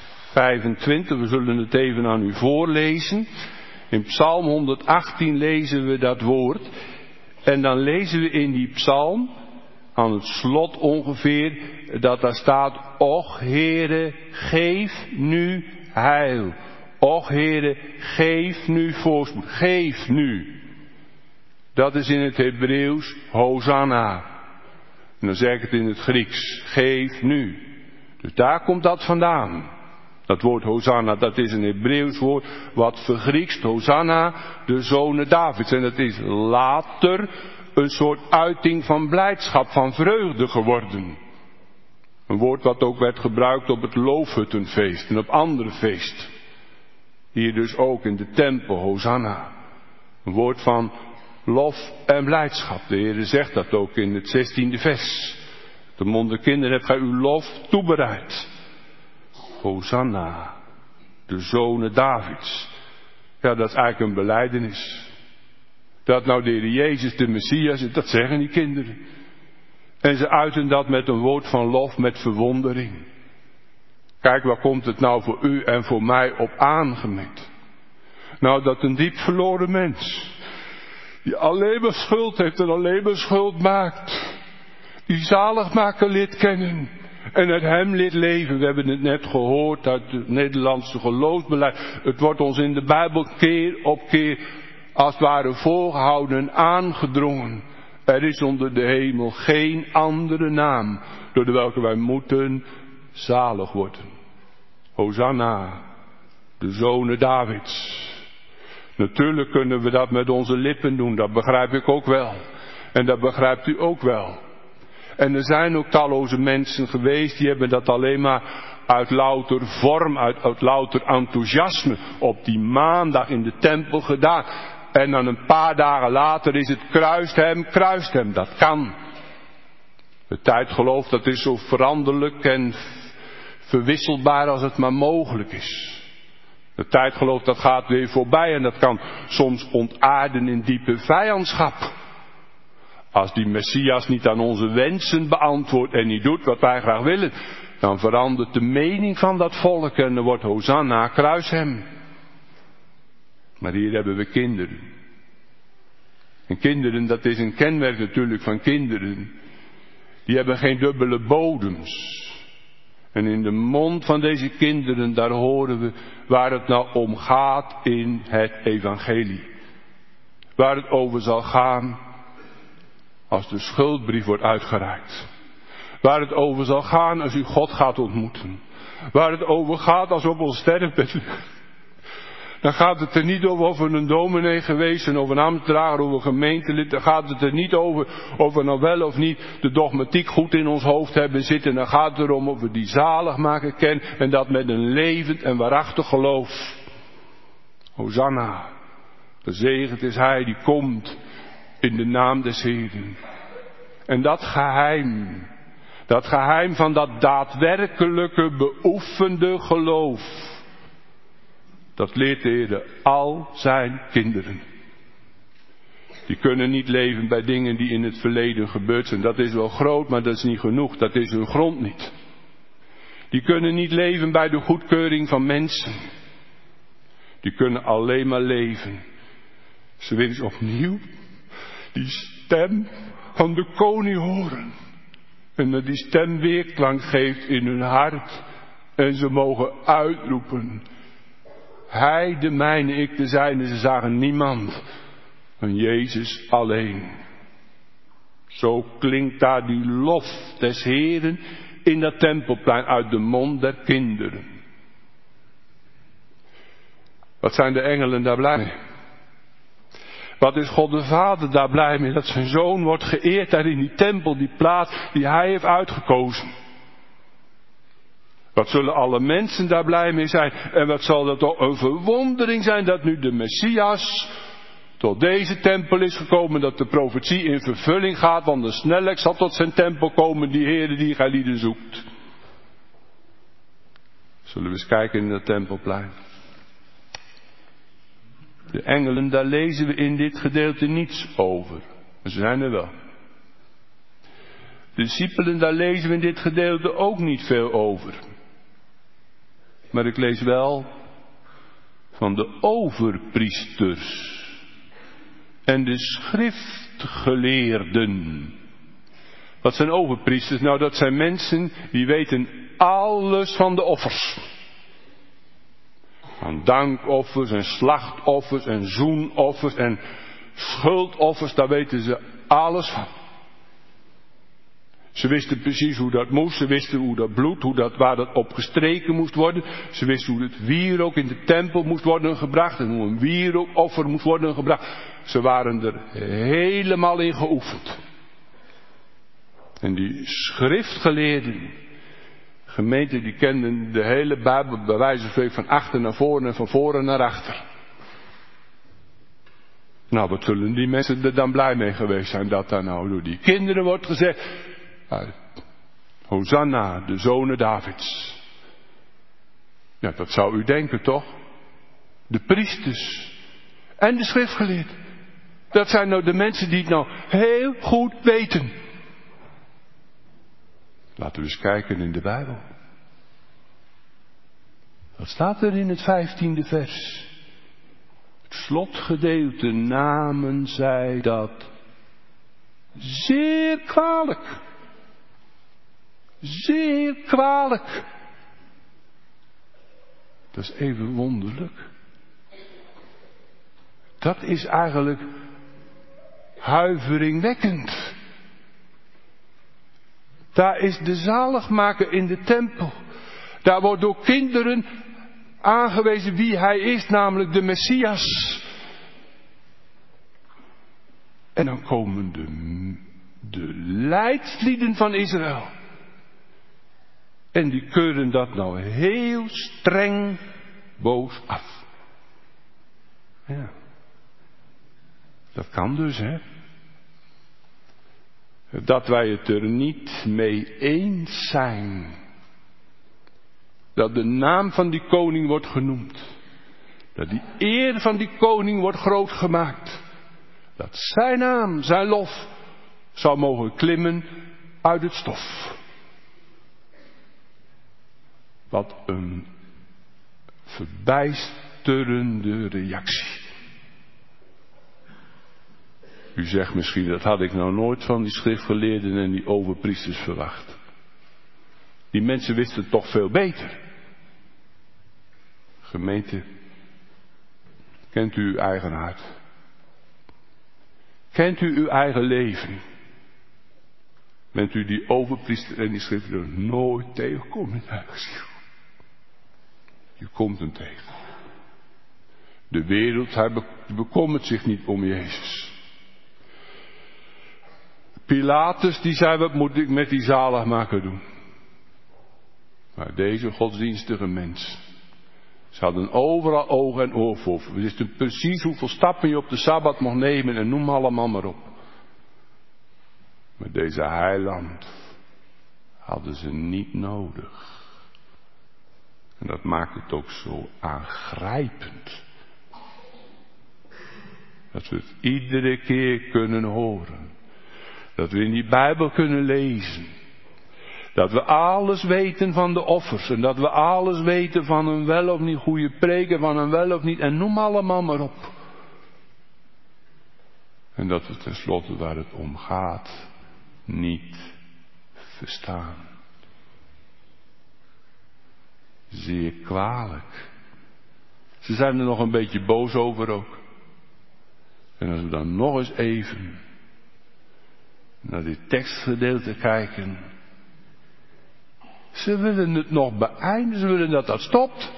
25. We zullen het even aan u voorlezen. In Psalm 118 lezen we dat woord. En dan lezen we in die psalm, aan het slot ongeveer, dat daar staat: Och Heere, geef nu heil. Och Heere, geef nu voorspoed. Geef nu. Dat is in het Hebreeuws Hosanna. En dan zeg ik het in het Grieks. Geef nu. Dus daar komt dat vandaan. Dat woord Hosanna, dat is een Hebreeuws woord wat vergriekst. Hosanna, de zonen Davids. En dat is later een soort uiting van blijdschap, van vreugde geworden. Een woord wat ook werd gebruikt op het loofhuttenfeest en op andere feesten. Hier dus ook in de tempel, Hosanna. Een woord van lof en blijdschap. De Heer zegt dat ook in het 16e vers. De monden kinderen hebt gij uw lof toebereid. Hosanna, de zonen Davids. Ja, dat is eigenlijk een belijdenis. dat nou de Heer Jezus de Messias is. Dat zeggen die kinderen. En ze uiten dat met een woord van lof, met verwondering. Kijk, waar komt het nou voor u en voor mij op aangemet? Nou, dat een diep verloren mens, die alleen maar schuld heeft en alleen maar schuld maakt, die zaligmaker leert kennen en uit hem leert leven. We hebben het net gehoord uit het Nederlandse geloofsbeleid. Het wordt ons in de Bijbel keer op keer als het ware voorgehouden en aangedrongen. Er is onder de hemel geen andere naam door de welke wij moeten zalig worden. Hosanna, de zonen Davids. Natuurlijk kunnen we dat met onze lippen doen, dat begrijp ik ook wel. En dat begrijpt u ook wel. En er zijn ook talloze mensen geweest die hebben dat alleen maar uit louter vorm, uit louter enthousiasme op die maandag in de tempel gedaan. En dan een paar dagen later is het kruist hem, dat kan. Het tijdgeloof, dat is zo veranderlijk en verwisselbaar als het maar mogelijk is. Het tijdgeloof, dat gaat weer voorbij en dat kan soms ontaarden in diepe vijandschap. Als die Messias niet aan onze wensen beantwoordt en niet doet wat wij graag willen, dan verandert de mening van dat volk en er wordt Hosanna, kruis hem. Maar hier hebben we kinderen. En kinderen, dat is een kenmerk natuurlijk van kinderen. Die hebben geen dubbele bodems. En in de mond van deze kinderen, daar horen we waar het nou om gaat in het evangelie. Waar het over zal gaan als de schuldbrief wordt uitgereikt. Waar het over zal gaan als u God gaat ontmoeten. Waar het over gaat als u op ons sterfbed ligt. Dan gaat het er niet over of we een dominee geweest zijn, of een ambtsdrager, of een gemeentelid. Dan gaat het er niet over of we nou wel of niet de dogmatiek goed in ons hoofd hebben zitten. Dan gaat het erom of we die zaligmaker kennen en dat met een levend en waarachtig geloof. Hosanna, gezegend is hij die komt in de naam des Heeren. En dat geheim van dat daadwerkelijke beoefende geloof, dat leert de Heer al zijn kinderen. Die kunnen niet leven bij dingen die in het verleden gebeurd zijn. Dat is wel groot, maar dat is niet genoeg. Dat is hun grond niet. Die kunnen niet leven bij de goedkeuring van mensen. Die kunnen alleen maar leven. Ze willen eens opnieuw die stem van de koning horen. En dat die stem weerklank geeft in hun hart. En ze mogen uitroepen: Hij de mijne, ik de zijne. Ze zagen niemand van Jezus alleen. Zo klinkt daar die lof des Heeren in dat tempelplein uit de mond der kinderen. Wat zijn de engelen daar blij mee? Wat is God de Vader daar blij mee? Dat zijn zoon wordt geëerd daar in die tempel, die plaats die hij heeft uitgekozen. Wat zullen alle mensen daar blij mee zijn? En wat zal dat toch een verwondering zijn dat nu de Messias tot deze tempel is gekomen, dat de profetie in vervulling gaat, want de snelheid zal tot zijn tempel komen, die Heere die gij lieden zoekt. Zullen we eens kijken in dat tempelplein. De engelen, daar lezen we in dit gedeelte niets over. Ze zijn er wel. De discipelen, daar lezen we in dit gedeelte ook niet veel over. Maar ik lees wel van de overpriesters en de schriftgeleerden. Wat zijn overpriesters? Nou, dat zijn mensen die weten alles van de offers. Van dankoffers en slachtoffers en zoenoffers en schuldoffers, daar weten ze alles van. Ze wisten precies hoe dat moest, ze wisten hoe dat bloed, waar dat op gestreken moest worden. Ze wisten hoe het wierook in de tempel moest worden gebracht en hoe een wierookoffer moest worden gebracht. Ze waren er helemaal in geoefend. En die schriftgeleerden, gemeenten, die kenden de hele Bijbel bij wijze van achter naar voren en van voren naar achter. Nou, wat zullen die mensen er dan blij mee geweest zijn dat daar nou door die kinderen wordt gezegd: Hosanna, de zonen Davids. Ja, dat zou u denken toch? De priesters en de schriftgeleerden. Dat zijn nou de mensen die het nou heel goed weten. Laten we eens kijken in de Bijbel. Wat staat er in het 15e vers? Het slotgedeelte namen zij dat zeer kwalijk. Zeer kwalijk. Dat is even wonderlijk. Dat is eigenlijk huiveringwekkend. Daar is de zaligmaker in de tempel. Daar wordt door kinderen aangewezen wie hij is, namelijk de Messias. En dan komen de leidslieden van Israël. En die keuren dat nou heel streng boos af. Ja. Dat kan dus, hè. Dat wij het er niet mee eens zijn. Dat de naam van die koning wordt genoemd. Dat die eer van die koning wordt groot gemaakt. Dat zijn naam, zijn lof, zou mogen klimmen uit het stof. Wat een verbijsterende reactie. U zegt misschien, dat had ik nou nooit van die schriftgeleerden en die overpriesters verwacht. Die mensen wisten het toch veel beter. Gemeente, kent u uw eigen hart? Kent u uw eigen leven? Bent u die overpriester en die schriftgeleerden nooit tegenkomt in eigen ziel? Je komt hem tegen. De wereld, hij bekommert zich niet om Jezus. Pilatus die zei, wat moet ik met die zaligmaker doen? Maar deze godsdienstige mens, ze hadden overal oog en oor voor. We wisten precies hoeveel stappen je op de Sabbat mocht nemen en noem allemaal maar op. Maar deze heiland hadden ze niet nodig. En dat maakt het ook zo aangrijpend. Dat we het iedere keer kunnen horen. Dat we in die Bijbel kunnen lezen. Dat we alles weten van de offers. En dat we alles weten van een wel of niet goede preek. En van een wel of niet. En noem allemaal maar op. En dat we tenslotte waar het om gaat niet verstaan. Zeer kwalijk. Ze zijn er nog een beetje boos over ook. En als we dan nog eens even naar dit tekstgedeelte kijken. Ze willen het nog beëindigen. Ze willen dat dat stopt.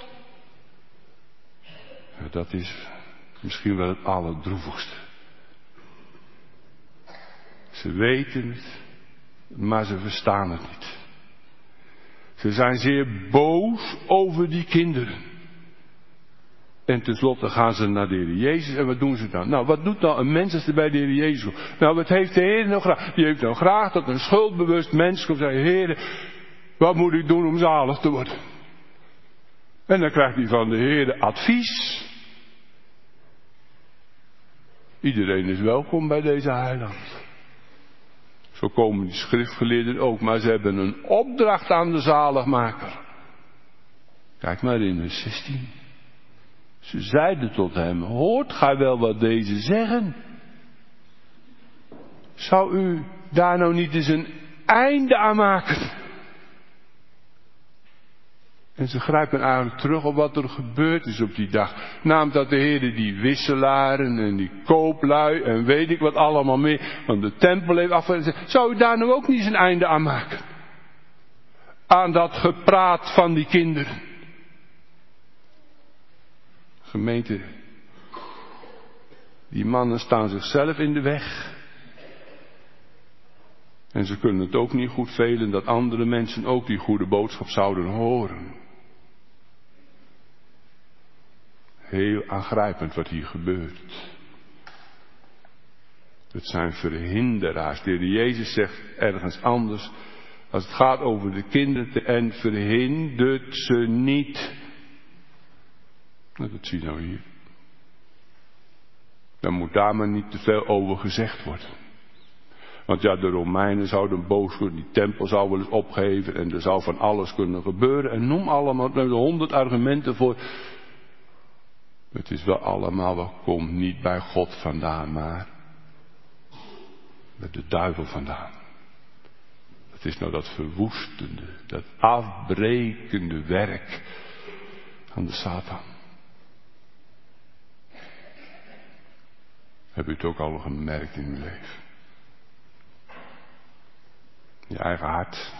Ja, dat is misschien wel het allerdroevigste. Ze weten het, maar ze verstaan het niet. Ze zijn zeer boos over die kinderen. En tenslotte gaan ze naar de Heer Jezus. En wat doen ze dan? Nou, wat doet nou een mens als hij bij de Heer Jezus komt? Nou, wat heeft de Heer nou graag? Die heeft nou graag dat een schuldbewust mens komt en zegt, Heer, wat moet ik doen om zalig te worden? En dan krijgt hij van de Heer advies. Iedereen is welkom bij deze heiland. Zo komen die schriftgeleerden ook, maar ze hebben een opdracht aan de zaligmaker. Kijk maar in vers 16. Ze zeiden tot hem, hoort gij wel wat deze zeggen? Zou u daar nou niet eens een einde aan maken? En ze grijpen eigenlijk terug op wat er gebeurd is op die dag. Namelijk dat de Heer die wisselaren en die kooplui en weet ik wat allemaal meer van de tempel heeft afgezet. Zou u daar nou ook niet eens een einde aan maken? Aan dat gepraat van die kinderen. Gemeente, die mannen staan zichzelf in de weg. En ze kunnen het ook niet goed velen dat andere mensen ook die goede boodschap zouden horen. Heel aangrijpend wat hier gebeurt. Het zijn verhinderaars. De Heer Jezus zegt ergens anders, als het gaat over de kinderen, en verhindert ze niet. Nou, dat zie je nou hier. Dan moet daar maar niet te veel over gezegd worden. Want ja, de Romeinen zouden boos worden, die tempel zou wel eens opgeven en er zou van alles kunnen gebeuren. En noem allemaal, er zijn 100 argumenten voor. Het is wel allemaal, wat komt niet bij God vandaan, maar bij de duivel vandaan. Het is nou dat verwoestende, dat afbrekende werk van de Satan. Heb u het ook al gemerkt in uw leven? Je eigen hart.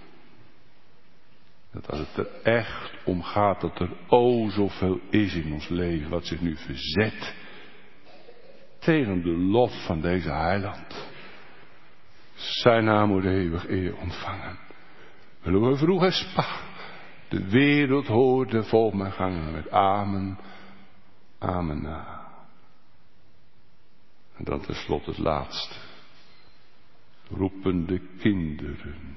Dat als het er echt om gaat, dat er zoveel is in ons leven wat zich nu verzet tegen de lof van deze heiland. Zijn naam moet eeuwig eer ontvangen. Willen we vroeg en spa. De wereld hoorde vol mijn gangen met amen, amen na. En dan tenslotte het laatste. Roepen de kinderen.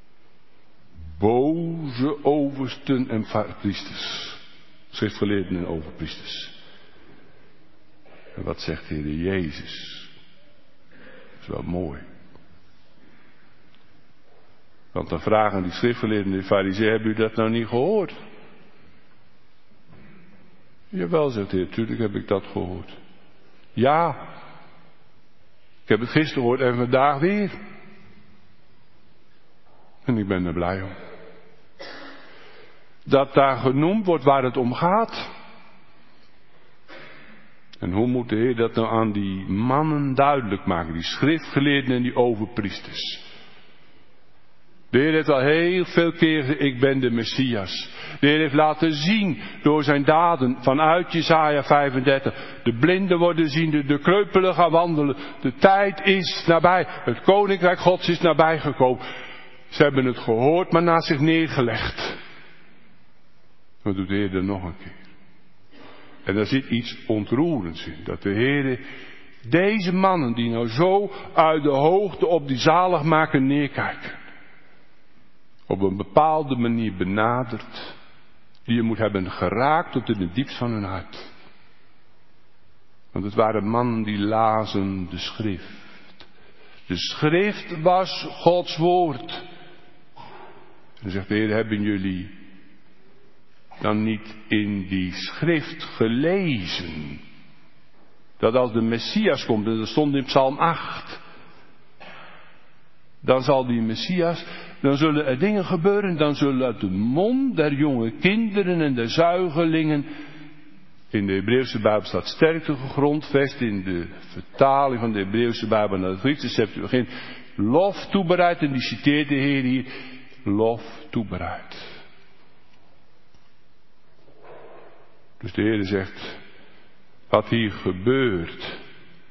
Boze oversten en priesters. Schriftgeleerden en overpriesters. En wat zegt de Heer Jezus? Dat is wel mooi. Want dan vragen die schriftgeleerden en de farizeeën, hebben u dat nou niet gehoord? Jawel, zegt de Heer, tuurlijk heb ik dat gehoord. Ja, ik heb het gisteren gehoord en vandaag weer. En ik ben er blij om. Dat daar genoemd wordt waar het om gaat. En hoe moet de Heer dat nou aan die mannen duidelijk maken, die schriftgeleerden en die overpriesters? De Heer heeft al heel veel keer gezegd, ik ben de Messias. De Heer heeft laten zien door zijn daden vanuit Jesaja 35. De blinden worden ziende, de kreupelen gaan wandelen. De tijd is nabij. Het koninkrijk Gods is nabij gekomen. Ze hebben het gehoord, maar naast zich neergelegd. Wat doet de Heer er nog een keer? En daar zit iets ontroerends in. Dat de Heer deze mannen die nou zo uit de hoogte op die zaligmaker neerkijken. Op een bepaalde manier benadert. Die je moet hebben geraakt tot in het diepst van hun hart. Want het waren mannen die lazen de schrift. De schrift was Gods woord. En dan zegt de Heer, hebben jullie dan niet in die schrift gelezen? Dat als de Messias komt, en dat stond in Psalm 8. Dan zal die Messias, dan zullen er dingen gebeuren, dan zullen uit de mond der jonge kinderen en der zuigelingen, in de Hebreeuwse Bijbel staat sterkte gegrondvest, in de vertaling van de Hebreeuwse Bijbel naar het Griekse Septuagint, lof toebereid, en die citeert de Heer hier, lof toebereid. Dus de Heer zegt, wat hier gebeurt,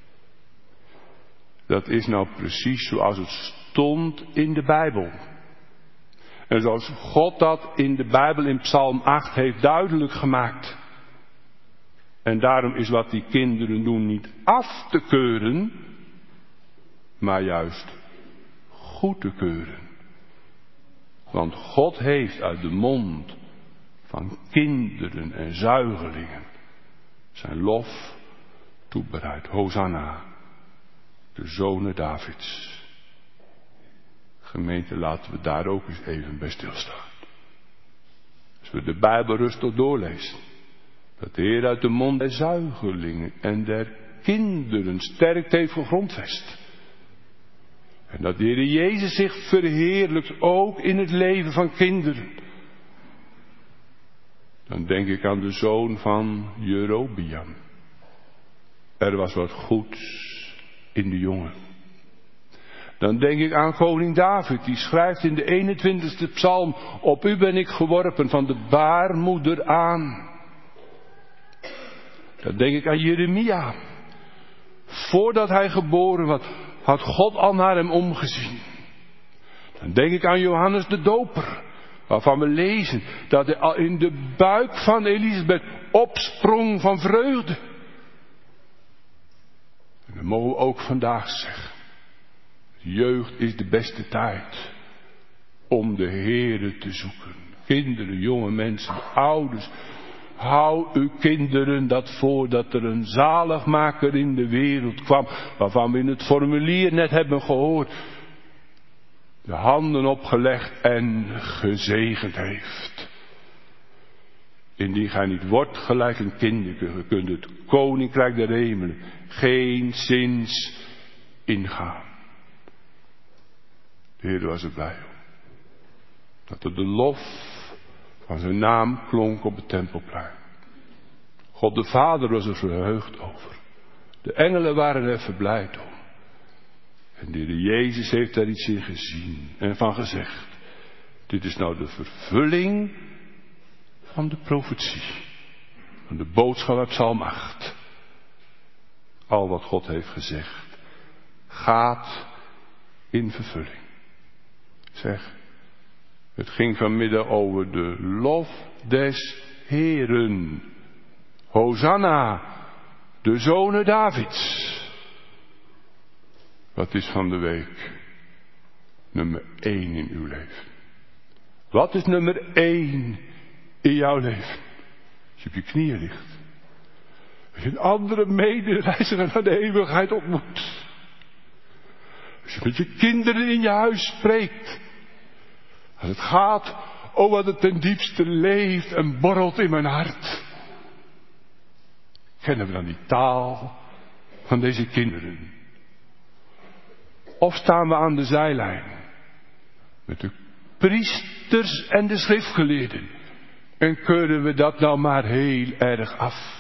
dat is nou precies zoals het stond in de Bijbel. En zoals God dat in de Bijbel in Psalm 8 heeft duidelijk gemaakt. En daarom is wat die kinderen doen niet af te keuren, maar juist goed te keuren. Want God heeft uit de mond van kinderen en zuigelingen zijn lof toebereid. Hosanna, de zonen Davids. Gemeente, laten we daar ook eens even bij stilstaan. Als we de Bijbel rustig doorlezen. Dat de Heer uit de mond der zuigelingen en der kinderen sterk heeft gegrondvest. En dat de Heer Jezus zich verheerlijkt ook in het leven van kinderen. Dan denk ik aan de zoon van Jerobeam. Er was wat goeds in de jongen. Dan denk ik aan koning David, die schrijft in de 21ste psalm, op u ben ik geworpen van de baarmoeder aan. Dan denk ik aan Jeremia. Voordat hij geboren was, had God al naar hem omgezien. Dan denk ik aan Johannes de Doper, waarvan we lezen dat hij al in de buik van Elisabeth opsprong van vreugde. En dat mogen we ook vandaag zeggen. Jeugd is de beste tijd om de Heere te zoeken. Kinderen, jonge mensen, ouders. hou uw kinderen dat voor dat er een zaligmaker in de wereld kwam, waarvan we in het formulier net hebben gehoord, de handen opgelegd en gezegend heeft. Indien gij niet wordt gelijk een kinderke, ge kunt het koninkrijk der hemelen geenszins ingaan. De Heer was er blij om. Dat er de lof van zijn naam klonk op het tempelplein. God de Vader was er verheugd over. De engelen waren er verblijd om. En de Heer Jezus heeft daar iets in gezien en van gezegd. Dit is nou de vervulling van de profetie. Van de boodschap uit Psalm 8. Al wat God heeft gezegd gaat in vervulling. Zeg, het ging vanmiddag over de lof des Heeren. Hosanna, de zonen Davids. Wat is van de week nummer 1 in uw leven? Wat is nummer 1 in jouw leven? Als je op je knieën ligt. Als je een andere medereiziger naar de eeuwigheid ontmoet. Als je met je kinderen in je huis spreekt. Als het gaat over wat het ten diepste leeft en borrelt in mijn hart. Kennen we dan die taal van deze kinderen? Of staan we aan de zijlijn met de priesters en de schriftgeleerden en keuren we dat nou maar heel erg af?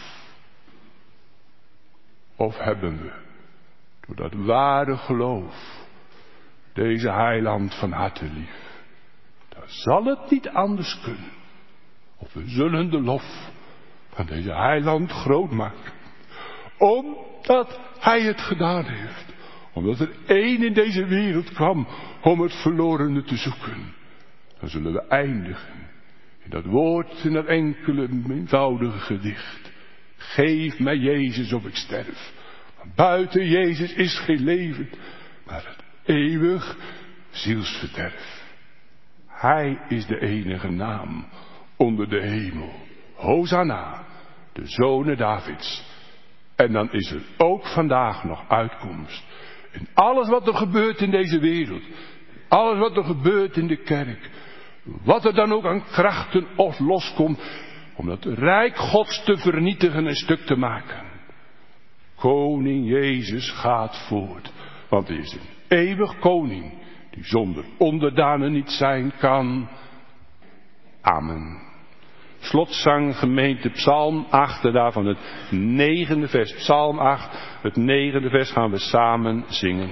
Of hebben we, door dat ware geloof, deze heiland van harte lief? Dan zal het niet anders kunnen. Of we zullen de lof van deze heiland groot maken. Omdat hij het gedaan heeft. Omdat er één in deze wereld kwam om het verlorene te zoeken. Dan zullen we eindigen in dat woord, in dat enkele eenvoudige gedicht. Geef mij Jezus of ik sterf. Want buiten Jezus is geen leven, maar het eeuwig zielsverderf. Hij is de enige naam onder de hemel. Hosanna, de zonen Davids. En dan is er ook vandaag nog uitkomst. In alles wat er gebeurt in deze wereld. Alles wat er gebeurt in de kerk. Wat er dan ook aan krachten of loskomt. Om dat rijk Gods te vernietigen en stuk te maken. Koning Jezus gaat voort. Want hij is een eeuwig koning. Die zonder onderdanen niet zijn kan. Amen. Slotzang gemeente Psalm 8, daarvan het 9e vers. Psalm 8, het 9e vers gaan we samen zingen.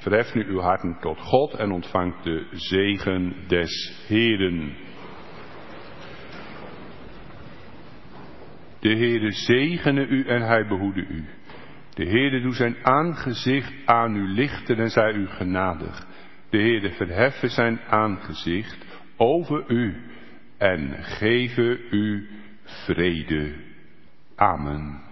verheft nu uw harten tot God en ontvangt de zegen des Heeren. De Heere zegene u en hij behoede u. De Heere doe zijn aangezicht aan u lichten en zij u genadig. De Heere verheffe zijn aangezicht over u en geven u vrede. Amen.